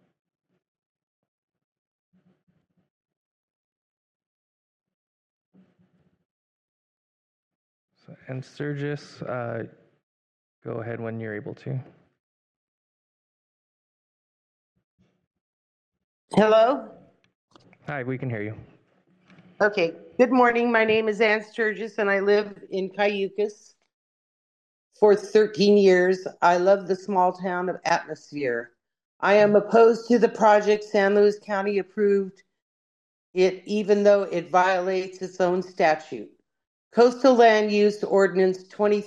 So Ann Sturgis, go ahead when you're able to. Hello? Hi, we can hear you. Okay. Good morning. My name is Ann Sturgis, and I live in Cayucos for 13 years. I love the small town of atmosphere. I am opposed to the project. San Luis County approved it, even though it violates its own statute. Coastal Land Use Ordinance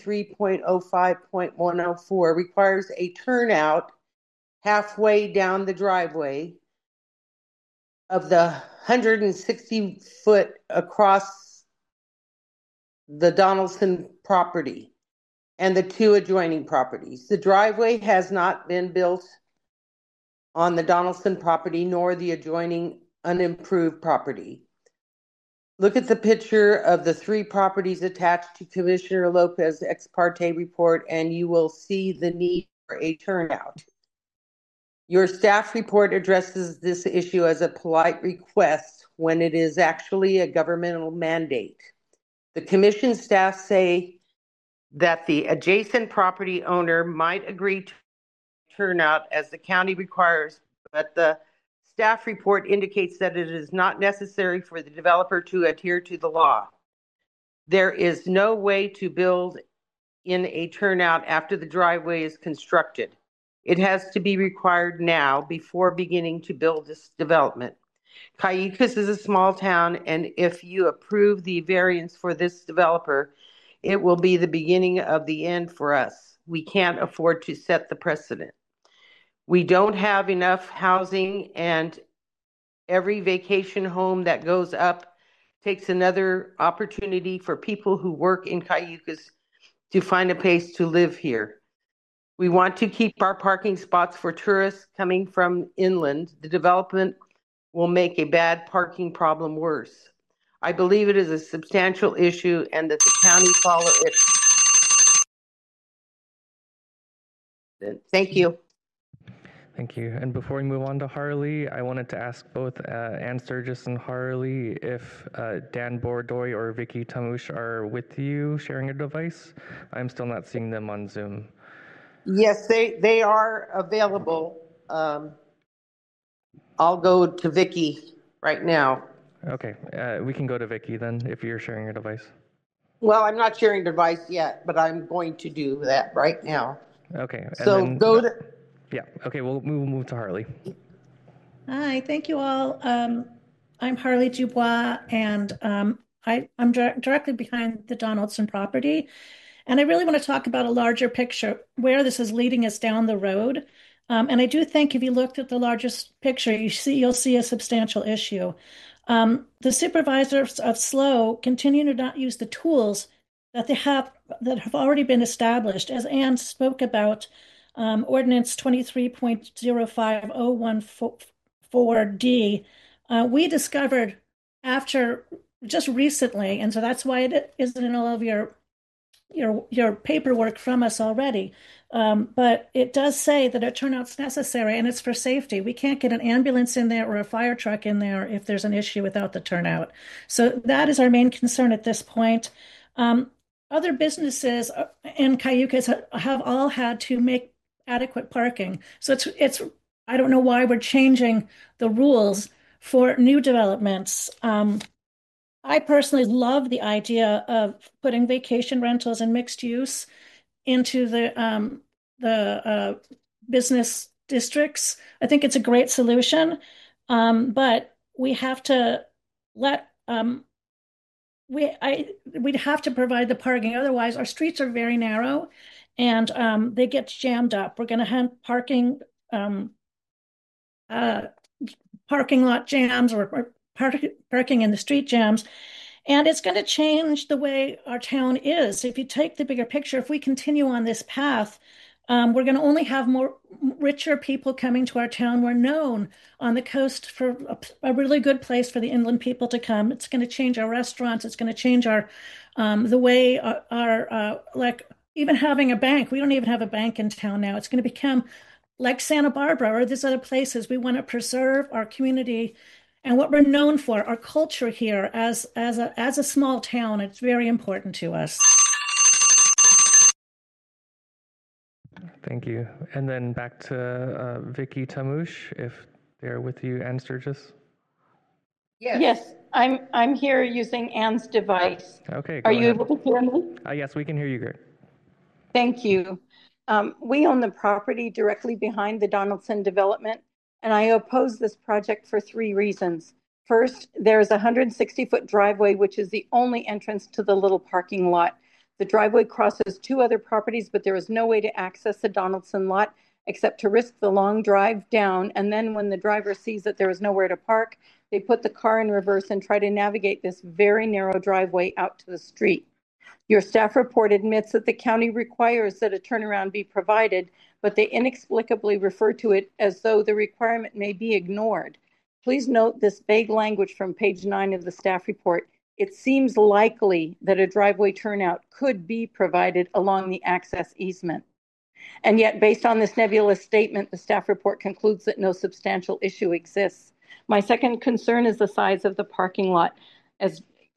23.05.104 requires a turnout halfway down the driveway of the 160 foot across the Donaldson property and the 2 adjoining properties. The driveway has not been built on the Donaldson property nor the adjoining unimproved property. Look at the picture of the 3 properties attached to Commissioner Lopez's ex parte report, and you will see the need for a turnout. Your staff report addresses this issue as a polite request when it is actually a governmental mandate. The commission staff say that the adjacent property owner might agree to turnout as the county requires, but the staff report indicates that it is not necessary for the developer to adhere to the law. There is no way to build in a turnout after the driveway is constructed. It has to be required now before beginning to build this development. Cayucos is a small town, and if you approve the variance for this developer, it will be the beginning of the end for us. We can't afford to set the precedent. We don't have enough housing, and every vacation home that goes up takes another opportunity for people who work in Cayucos to find a place to live here. We want to keep our parking spots for tourists coming from inland. The development will make a bad parking problem worse. I believe it is a substantial issue and that the county follow it. Thank you. Thank you. And before we move on to Harley, I wanted to ask both Ann Sturgis and Harley if Dan Bordoi or Vicky Tamush are with you sharing a device. I'm still not seeing them on Zoom. Yes, they are available. I'll go to Vicky right now. Okay, we can go to Vicky then if you're sharing your device. Well, I'm not sharing device yet, but I'm going to do that right now. Okay. So then, go to... Yeah, okay, we'll move to Harley. Hi, thank you all. I'm Harley Dubois, and I'm directly behind the Donaldson property. And I really want to talk about a larger picture, where this is leading us down the road. And I do think if you looked at the largest picture, you'll see a substantial issue. The supervisors of SLO continue to not use the tools that have already been established. As Ann spoke about, Ordinance 23.05014D, we discovered after just recently, and so that's why it isn't in all of your paperwork from us already. But it does say that a turnout's necessary and it's for safety. We can't get an ambulance in there or a fire truck in there if there's an issue without the turnout. So that is our main concern at this point. Other businesses in Cayucos have all had to make adequate parking. So it's I don't know why we're changing the rules for new developments. I personally love the idea of putting vacation rentals and mixed use into the business districts. I think it's a great solution, but we have to let we'd have to provide the parking. Otherwise, our streets are very narrow, and they get jammed up. We're going to have parking lot jams or parking in the street jams. And it's going to change the way our town is. If you take the bigger picture, if we continue on this path, we're going to only have more richer people coming to our town. We're known on the coast for a really good place for the inland people to come. It's going to change our restaurants. It's going to change our the way our like even having a bank. We don't even have a bank in town now. It's going to become like Santa Barbara or these other places. We want to preserve our community and what we're known for, our culture here as a small town. It's very important to us. Thank you. And then back to Vicky Tamush, if they're with you, Ann Sturgis. Yes, I'm here using Ann's device. Okay. Are you able to hear me? Yes, we can hear you great. Thank you. We own the property directly behind the Donaldson development, and I oppose this project for 3 reasons. First, there's a 160-foot driveway, which is the only entrance to the little parking lot. The driveway crosses 2 other properties, but there is no way to access the Donaldson lot except to risk the long drive down. And then when the driver sees that there is nowhere to park, they put the car in reverse and try to navigate this very narrow driveway out to the street. Your staff report admits that the county requires that a turnaround be provided, but they inexplicably refer to it as though the requirement may be ignored. Please note this vague language from page 9 of the staff report. It seems likely that a driveway turnout could be provided along the access easement. And yet, based on this nebulous statement, the staff report concludes that no substantial issue exists. My second concern is the size of the parking lot. As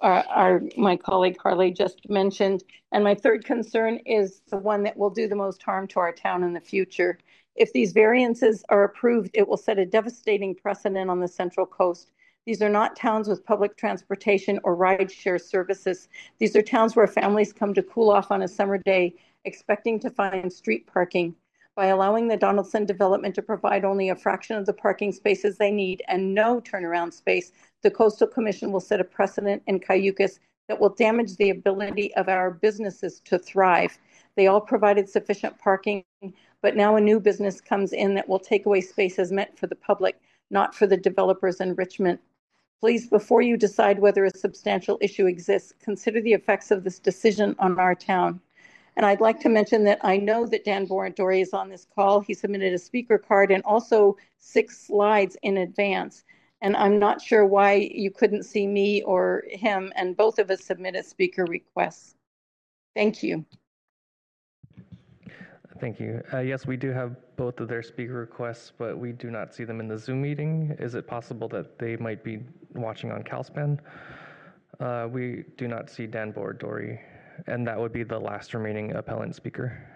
my colleague Harley just mentioned. And my third concern is the one that will do the most harm to our town in the future. If these variances are approved, it will set a devastating precedent on the Central Coast. These are not towns with public transportation or ride-share services. These are towns where families come to cool off on a summer day, expecting to find street parking. By allowing the Donaldson development to provide only a fraction of the parking spaces they need and no turnaround space, the Coastal Commission will set a precedent in Cayucos that will damage the ability of our businesses to thrive. They all provided sufficient parking, but now a new business comes in that will take away spaces meant for the public, not for the developers' enrichment. Please, before you decide whether a substantial issue exists, consider the effects of this decision on our town. And I'd like to mention that I know that Dan Boradori is on this call. He submitted a speaker card and also 6 slides in advance. And I'm not sure why you couldn't see me or him, and both of us submitted speaker requests. Thank you. Thank you. Yes, we do have both of their speaker requests, but we do not see them in the Zoom meeting. Is it possible that they might be watching on CalSpan? We do not see Dan Boradori, and that would be the last remaining appellant speaker.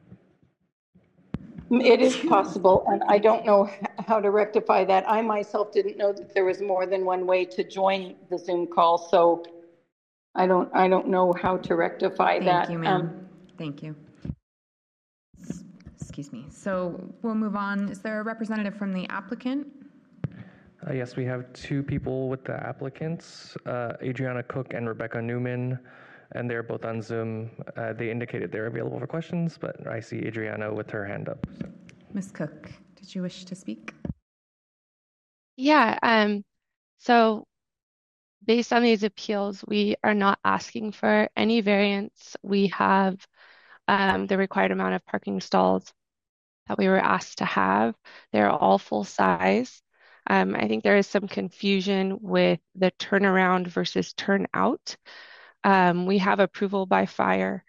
It is possible, and I don't know how to rectify that. I myself didn't know that there was more than one way to join the Zoom call, so I don't know how to rectify that. Thank you, ma'am. Thank you. Excuse me. So we'll move on. Is there a representative from the applicant? Yes, we have 2 people with the applicants, Adriana Cook and Rebecca Newman, and they're both on Zoom. They indicated they're available for questions, but I see Adriana with her hand up. So. Ms. Cook, did you wish to speak? Yeah, so based on these appeals, we are not asking for any variance. We have the required amount of parking stalls that we were asked to have. They're all full size. I think there is some confusion with the turnaround versus turnout. We have approval by fire.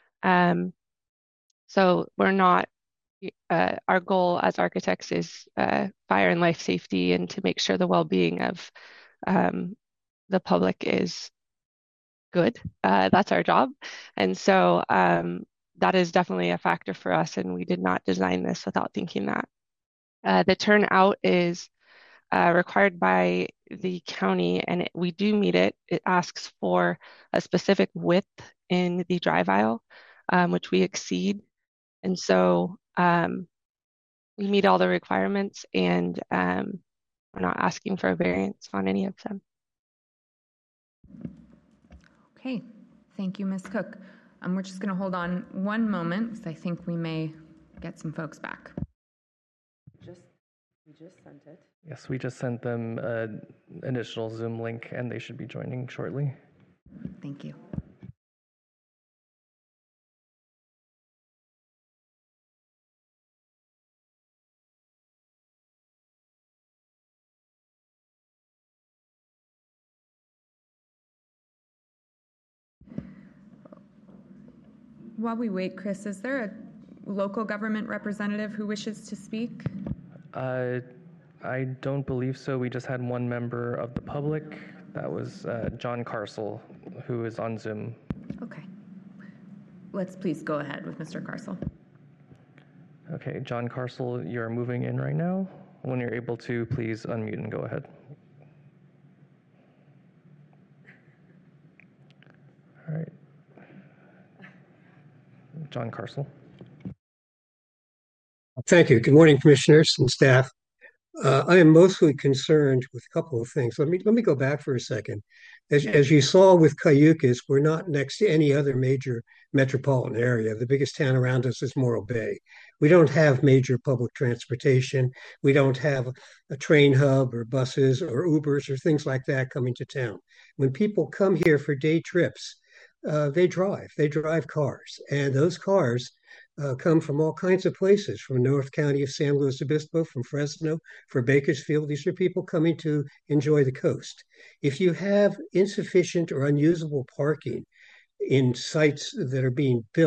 So we're not, our goal as architects is fire and life safety and to make sure the well-being of the public is good. That's our job. And so that is definitely a factor for us, and we did not design this without thinking that. The turnout is required by the county, and we do meet it. It asks for a specific width in the drive aisle, which we exceed. And so we meet all the requirements, and we're not asking for a variance on any of them. Okay, thank you, Ms. Cook. We're just going to hold on one moment because I think we may get some folks back. We just sent it. Yes, we just sent them an initial Zoom link, and they should be joining shortly. Thank you. While we wait, Chris, is there a local government representative who wishes to speak? I don't believe so. We just had one member of the public. That was John Carsell, who is on Zoom. Okay. Let's please go ahead with Mr. Carsell. Okay, John Carsell, you're moving in right now. When you're able to, please unmute and go ahead. All right. John Carsell. Thank you. Good morning, commissioners and staff. I am mostly concerned with a couple of things. Let me go back for a second. As you saw with Cayucos, we're not next to any other major metropolitan area. The biggest town around us is Morro Bay. We don't have major public transportation. We don't have a train hub or buses or Ubers or things like that coming to town. When people come here for day trips, they drive cars, and those cars come from all kinds of places, from North County of San Luis Obispo, from Fresno, from Bakersfield. These are people coming to enjoy the coast. If you have insufficient or unusable parking in sites that are being built,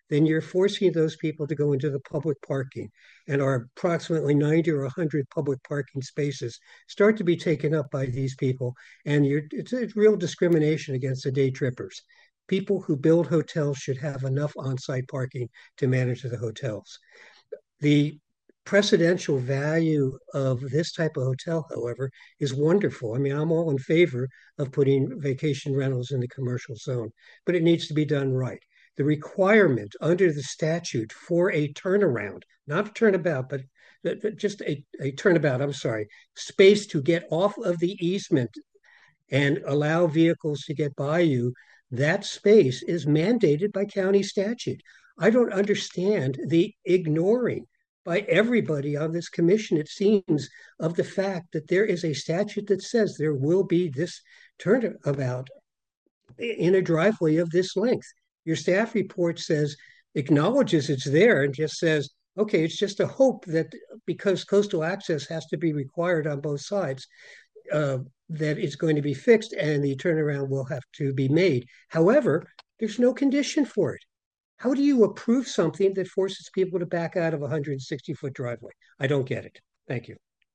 then you're forcing those people to go into the public parking. And our approximately 90 or 100 public parking spaces start to be taken up by these people. And it's a real discrimination against the day trippers. People who build hotels should have enough on-site parking to manage the hotels. The precedential value of this type of hotel, however, is wonderful. I mean, I'm all in favor of putting vacation rentals in the commercial zone, but it needs to be done right. The requirement under the statute for a turnaround, not a turnabout, but just a turnabout, I'm sorry, space to get off of the easement and allow vehicles to get by you, that space is mandated by county statute. I don't understand the ignoring by everybody on this commission, it seems, of the fact that there is a statute that says there will be this turnabout in a driveway of this length. Your staff report acknowledges it's there and just says, okay, it's just a hope that because coastal access has to be required on both sides, that it's going to be fixed and the turnaround will have to be made. However, there's no condition for it. How do you approve something that forces people to back out of a 160-foot driveway? I don't get it. Thank you.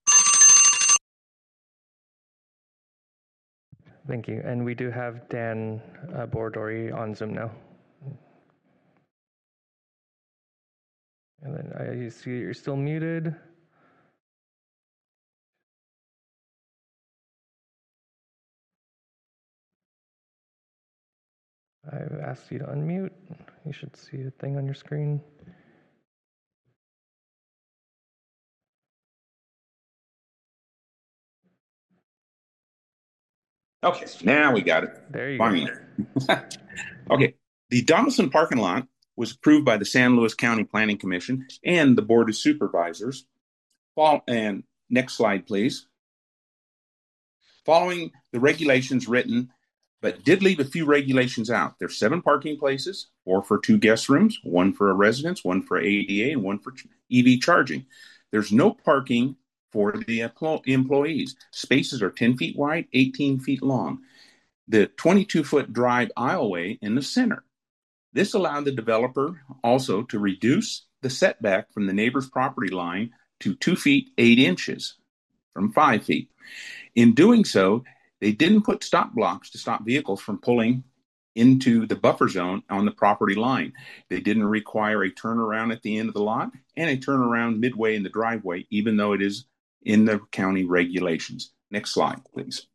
Thank you. And we do have Dan Bordori on Zoom now. And then I see you're still muted. I've asked you to unmute. You should see a thing on your screen. Okay, now we got it. There you go. Okay, the Donaldson parking lot was approved by the San Luis County Planning Commission and the Board of Supervisors. And next slide, please. Following the regulations written, but did leave a few regulations out. There's 7 parking places, 4 for 2 guest rooms, 1 for a residence, 1 for ADA, and 1 for EV charging. There's no parking for the employees. Spaces are 10 feet wide, 18 feet long. The 22-foot drive aisleway in the center. This allowed the developer also to reduce the setback from the neighbor's property line to 2 feet 8 inches from 5 feet. In doing so, they didn't put stop blocks to stop vehicles from pulling into the buffer zone on the property line. They didn't require a turnaround at the end of the lot and a turnaround midway in the driveway, even though it is in the county regulations. Next slide, please.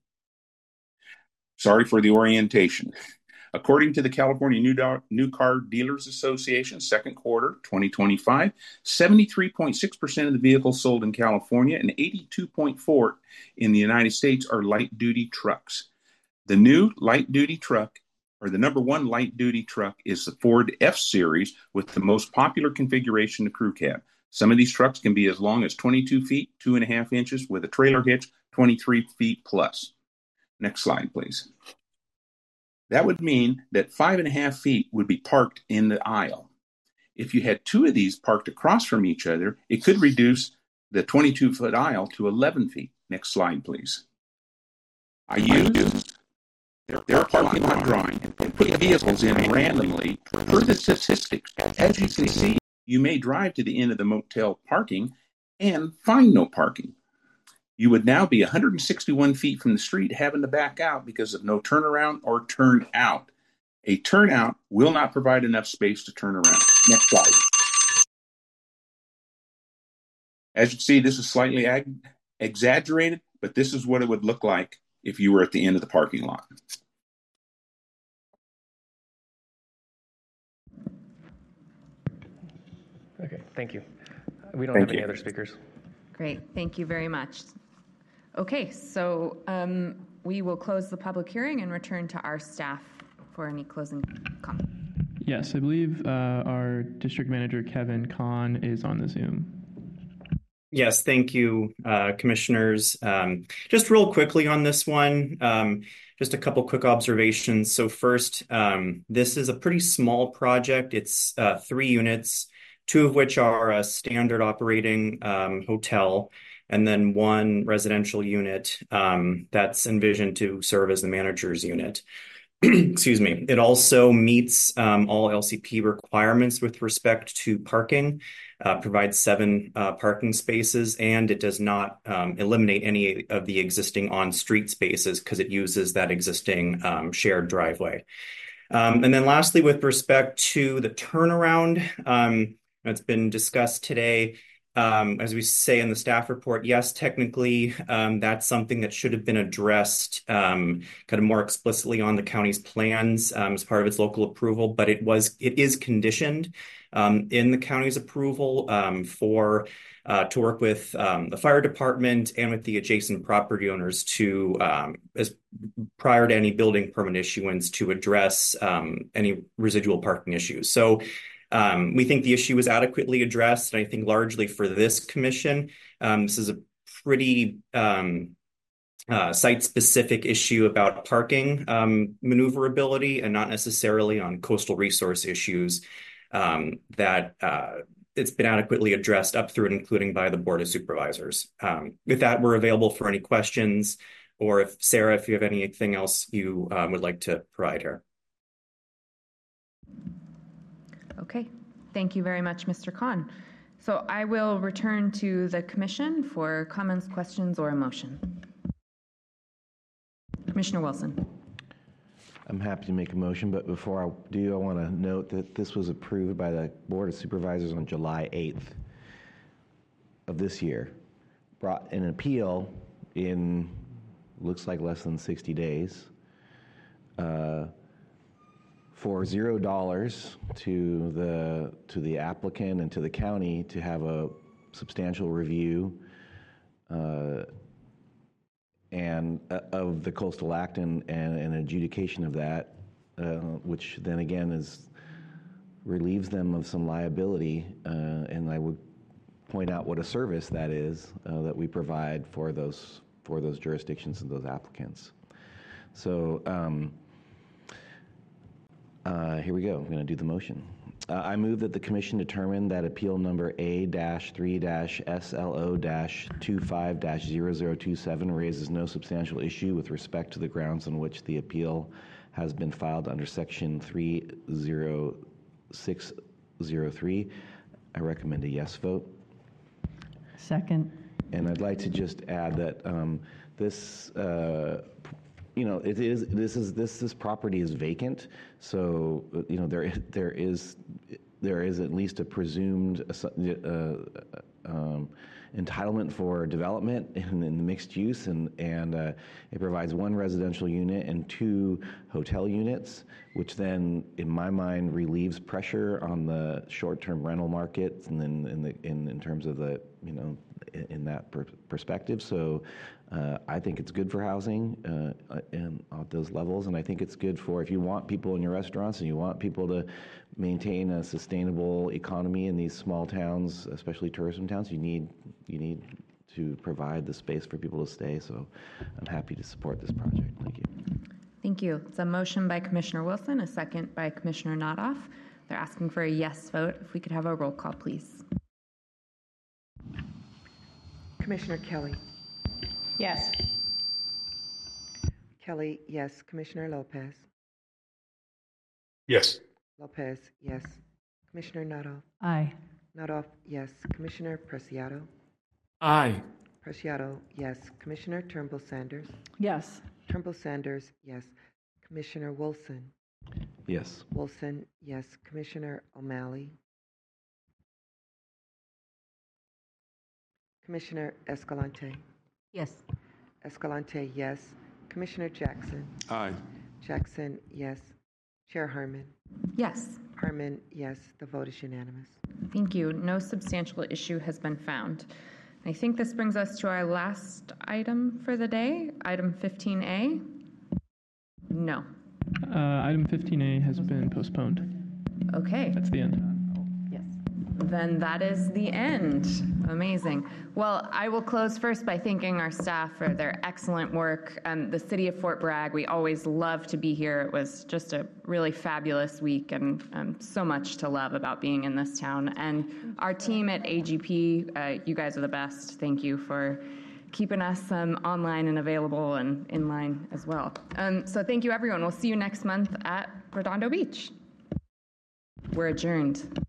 Sorry for the orientation. According to the California New Car Dealers Association, second quarter 2025, 73.6% of the vehicles sold in California and 82.4% in the United States are light-duty trucks. The new light-duty truck, or the number 1 light-duty truck, is the Ford F-Series with the most popular configuration, the crew cab. Some of these trucks can be as long as 22 feet, 2.5 inches, with a trailer hitch, 23 feet plus. Next slide, please. That would mean that 5.5 feet would be parked in the aisle. If you had 2 of these parked across from each other, it could reduce the 22-foot aisle to 11 feet. Next slide, please. I used their parking lot drawing and put vehicles in randomly per the statistics. As you can see, you may drive to the end of the motel parking and find no parking. You would now be 161 feet from the street having to back out because of no turnaround or turn out. A turnout will not provide enough space to turn around. Next slide. As you can see, this is slightly exaggerated, but this is what it would look like if you were at the end of the parking lot. Okay, thank you. We don't have any other speakers. Great, thank you very much. Okay, so we will close the public hearing and return to our staff for any closing comments. Yes, I believe our district manager, Kevin Kahn, is on the Zoom. Yes, thank you, commissioners. Just real quickly on this one, just a couple quick observations. So first, this is a pretty small project. It's 3 units, 2 of which are a standard operating hotel, and then 1 residential unit that's envisioned to serve as the manager's unit. excuse me. It also meets all LCP requirements with respect to parking, provides 7 parking spaces, and it does not eliminate any of the existing on-street spaces because it uses that existing shared driveway. And then lastly, with respect to the turnaround, it's been discussed today. As we say in the staff report, yes, technically, that's something that should have been addressed kind of more explicitly on the county's plans as part of its local approval, but it is conditioned in the county's approval to work with the fire department and with the adjacent property owners to, as prior to any building permit issuance, to address any residual parking issues. So we think the issue is adequately addressed, and I think largely for this commission, this is a pretty site-specific issue about parking maneuverability and not necessarily on coastal resource issues that it's been adequately addressed up through and including by the Board of Supervisors. With that, we're available for any questions, or if Sarah, if you have anything else you would like to provide here. Okay, thank you very much, Mr. Khan. So I will return to the commission for comments, questions, or a motion. Commissioner Wilson. I'm happy to make a motion, but before I do, I want to note that this was approved by the Board of Supervisors on July 8th of this year. Brought an appeal in, looks like less than 60 days. For $0 to the applicant and to the county to have a substantial review and of the Coastal Act and an adjudication of that, which then again relieves them of some liability. And I would point out what a service that is that we provide for those jurisdictions and those applicants. So. Here we go. I'm going to do the motion. I move that the Commission determine that appeal number A-3-SLO-25-0027 raises no substantial issue with respect to the grounds on which the appeal has been filed under Section 30603. I recommend a yes vote. Second. And I'd like to just add that this this property is vacant, so there is at least a presumed entitlement for development in the mixed use, and it provides 1 residential unit and 2 hotel units, which then, in my mind, relieves pressure on the short-term rental market, and then in terms of the in that perspective. So I think it's good for housing and at those levels, and I think it's good for if you want people in your restaurants and you want people to maintain a sustainable economy in these small towns, especially tourism towns. You need to provide the space for people to stay. So I'm happy to support this project. Thank you. Thank you. It's a motion by Commissioner Wilson, a second by Commissioner Notoff. They're asking for a yes vote. If we could have a roll call, please. Commissioner Kelly. Yes. Kelly, yes. Commissioner Lopez. Yes. Lopez, yes. Commissioner Notoff. Aye. Notoff, yes. Commissioner Preciado. Aye. Preciado, yes. Commissioner Turnbull Sanders. Yes. Turnbull Sanders, yes. Commissioner Wilson. Yes. Wilson, yes. Commissioner O'Malley. Commissioner Escalante. Yes. Escalante, yes. Commissioner Jackson. Aye. Jackson, yes. Chair Harmon. Yes. Harmon, yes. The vote is unanimous. Thank you. No substantial issue has been found. I think this brings us to our last item for the day, item 15A. No. Item 15A has been postponed. Okay. That's the end. Then that is the end. Amazing. Well, I will close first by thanking our staff for their excellent work. The city of Fort Bragg, we always love to be here. It was just a really fabulous week and so much to love about being in this town. And our team at AGP, you guys are the best. Thank you for keeping us online and available and in line as well. So thank you, everyone. We'll see you next month at Redondo Beach. We're adjourned.